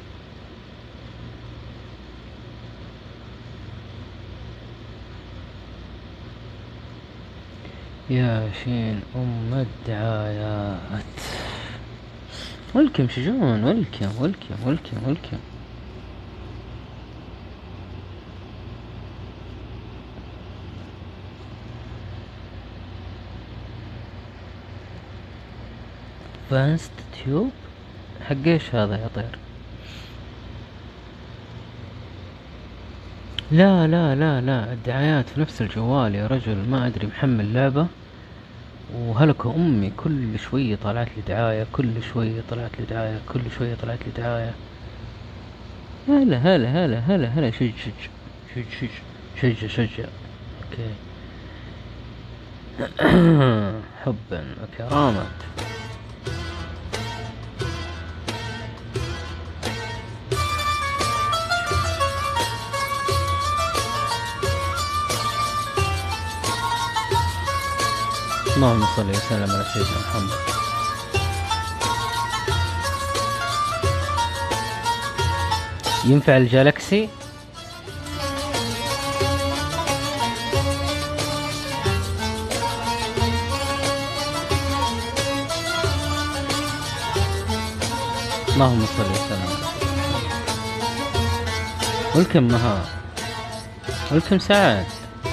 يا شين ام الدعايات. ولكم شجون، ولكم ولكم ولكم ولكم. فانست تيوب حق ايش هذا يا طير؟ لا لا لا لا، الدعايات في نفس الجوال يا رجل. ما ادري محمل لعبة وهلك امي كل شوية طلعت لي دعاية، كل شوية طلعت لي دعاية، كل شوية طلعت لي دعاية. هلا هلا هلا هلا هلا. شج شج شج شج شج شج. اوكي. حبا وكرامة. اللهم صل وسلم على سيدنا محمد. ينفع الجالكسي؟ اللهم صل وسلم على سيدنا محمد. ولكم مها، ولكم سعد.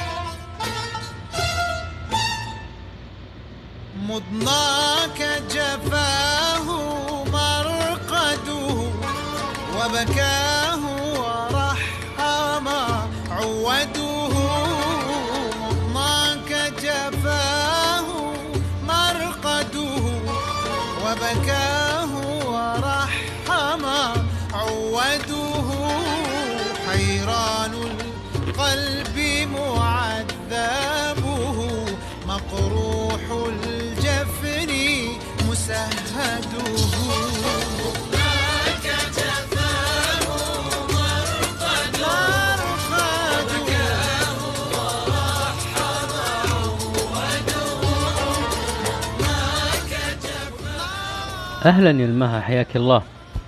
مضناك جفاه مرقده وبكاه ورحم عوده. مضناك جفاه مرقده وبكاه ورحم عوده. حيران القلب معذبه مقروح الجفن مسهده. مضناك جفاه مرقده وبكاه ورحم عوده. مضناك جفاه. اهلا يا المها، حياك الله.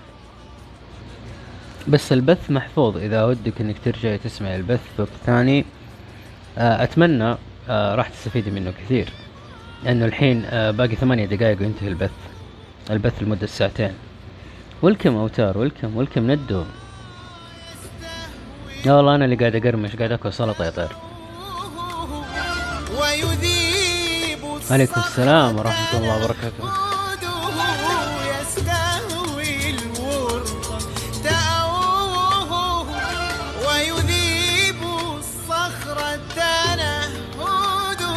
بس البث محفوظ، اذا ودك انك ترجعي تسمعي البث وقت ثاني اتمنى. آه راح تستفيدي منه كثير، لانه الحين آه باقي ثمانية دقائق وينتهي البث. البث لمدة ساعتين. ولكم اوتار، ولكم ولكم ندو. يا والله انا اللي قاعد اقرمش، قاعد اكل سلطة يا طير. عليكم السلام ورحمة الله وبركاته. يستهوي الورق تأوه ويذيب الصخر تنهده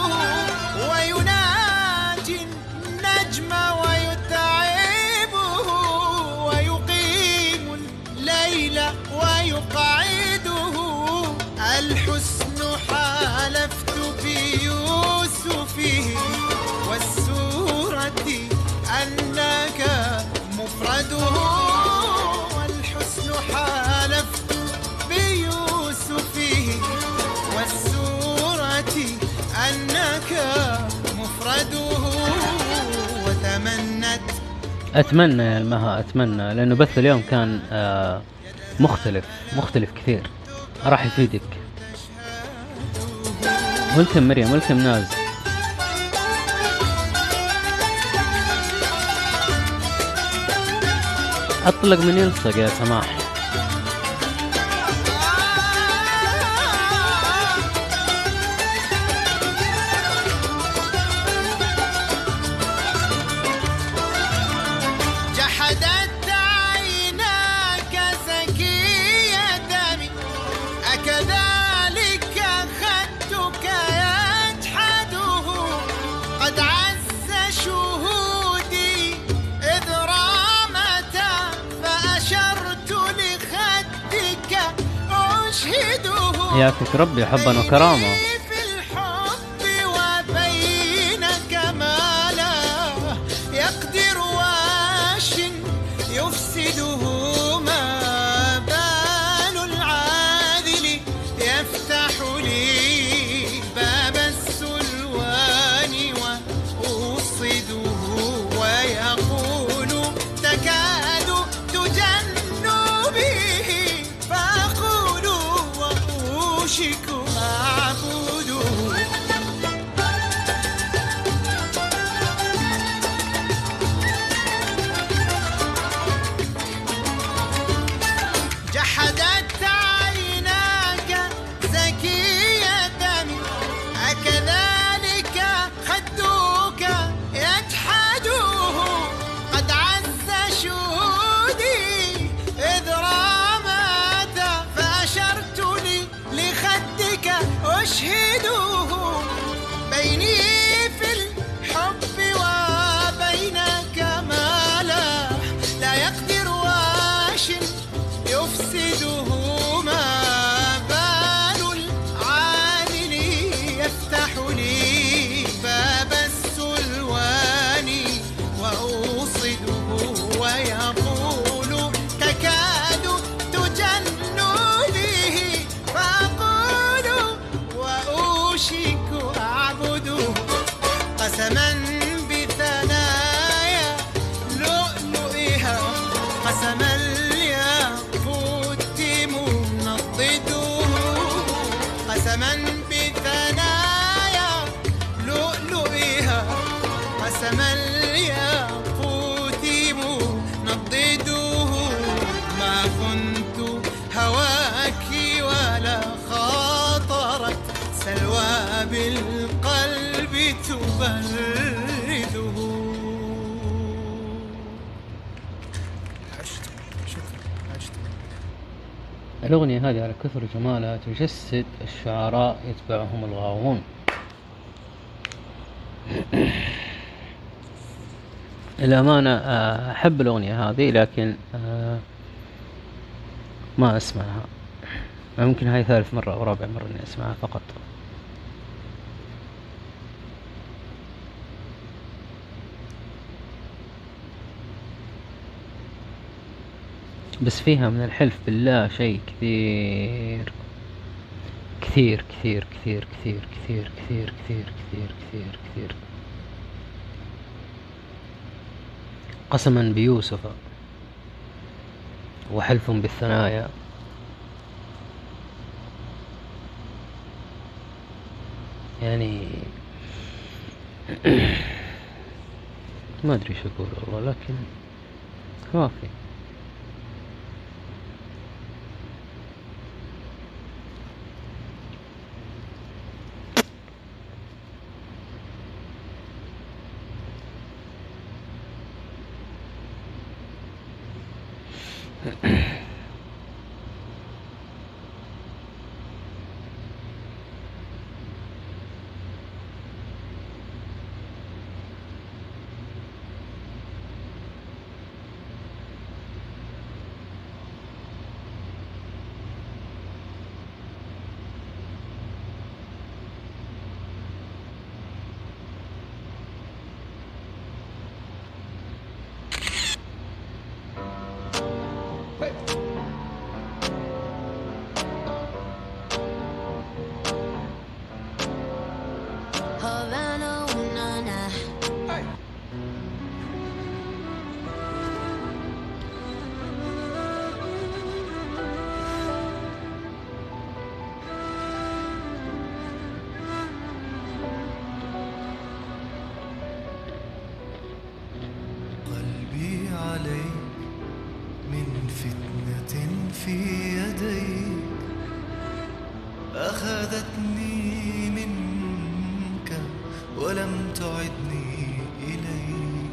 ويناجي النجم ويتعبه ويقيم الليل ويقعده. الحسن حالفت بيوسفه والسورة أنك مفرده. والحسن حالفت بيوسفه والسورة أنك مفرده. وتمنت اتمنى يا المها، اتمنى، لانه بث اليوم كان آه مختلف مختلف كثير، راح يفيدك. ولكم مريم، ولكم ناز. اطلق من يلصق يا سماح. ياكلك ربي حبا وكرامة. في الحب وبينك ما لا يقدر واش يفسده ما بال العاذل يفتح لي باب السلوان وأوصده ويقول تكاد تجن به فأقول وأوشك أعبده. جحدت عيناك زكية أكذلك خدك يجحده قد عز شهودي إذ رمت فأشرت لي لخدك أشهده بيني في الحب وبينك ما لا لا يقدر واش يفسده ما بال العادل يفتح لي باب السلوان وأوصده ويقول تكاد تجن به فأقول وأوشك أعبده. قسما بثنايا لؤلؤها قسم الياقوت منضده قسما بثنايا لؤلؤها قسم الياقوت منضده ما كنت هواك ولا خاطرت سلوى بالقلب تبرده. عشت شكرا عشت. الأغنية هذه على كثر جمالها تجسد الشعراء يتبعهم الغاوون. الأمانة آه، أحب الأغنية هذه لكن آه، ما أسمعها. ممكن هاي ثالث مرة أو رابع مرة إني أسمعها فقط. بس فيها من الحلف بالله شيء كثير كثير كثير كثير كثير كثير كثير كثير كثير كثير كثير قسما بيوسف وحلف بالثنايا. يعني ما أدري شو أقول والله لكن كافي. أخذتني منك ولم تعدني إليك.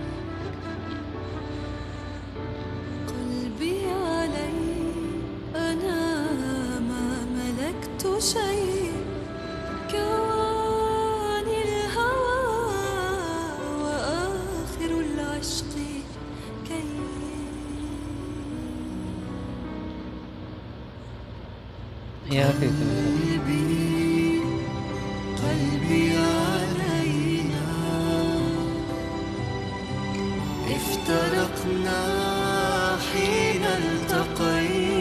قلبي علي أنا ما ملكت شيء، كواني الهوى وآخر العشق كي. يا أخي تمام. قلبي قلبي علينا افترقنا حين التقينا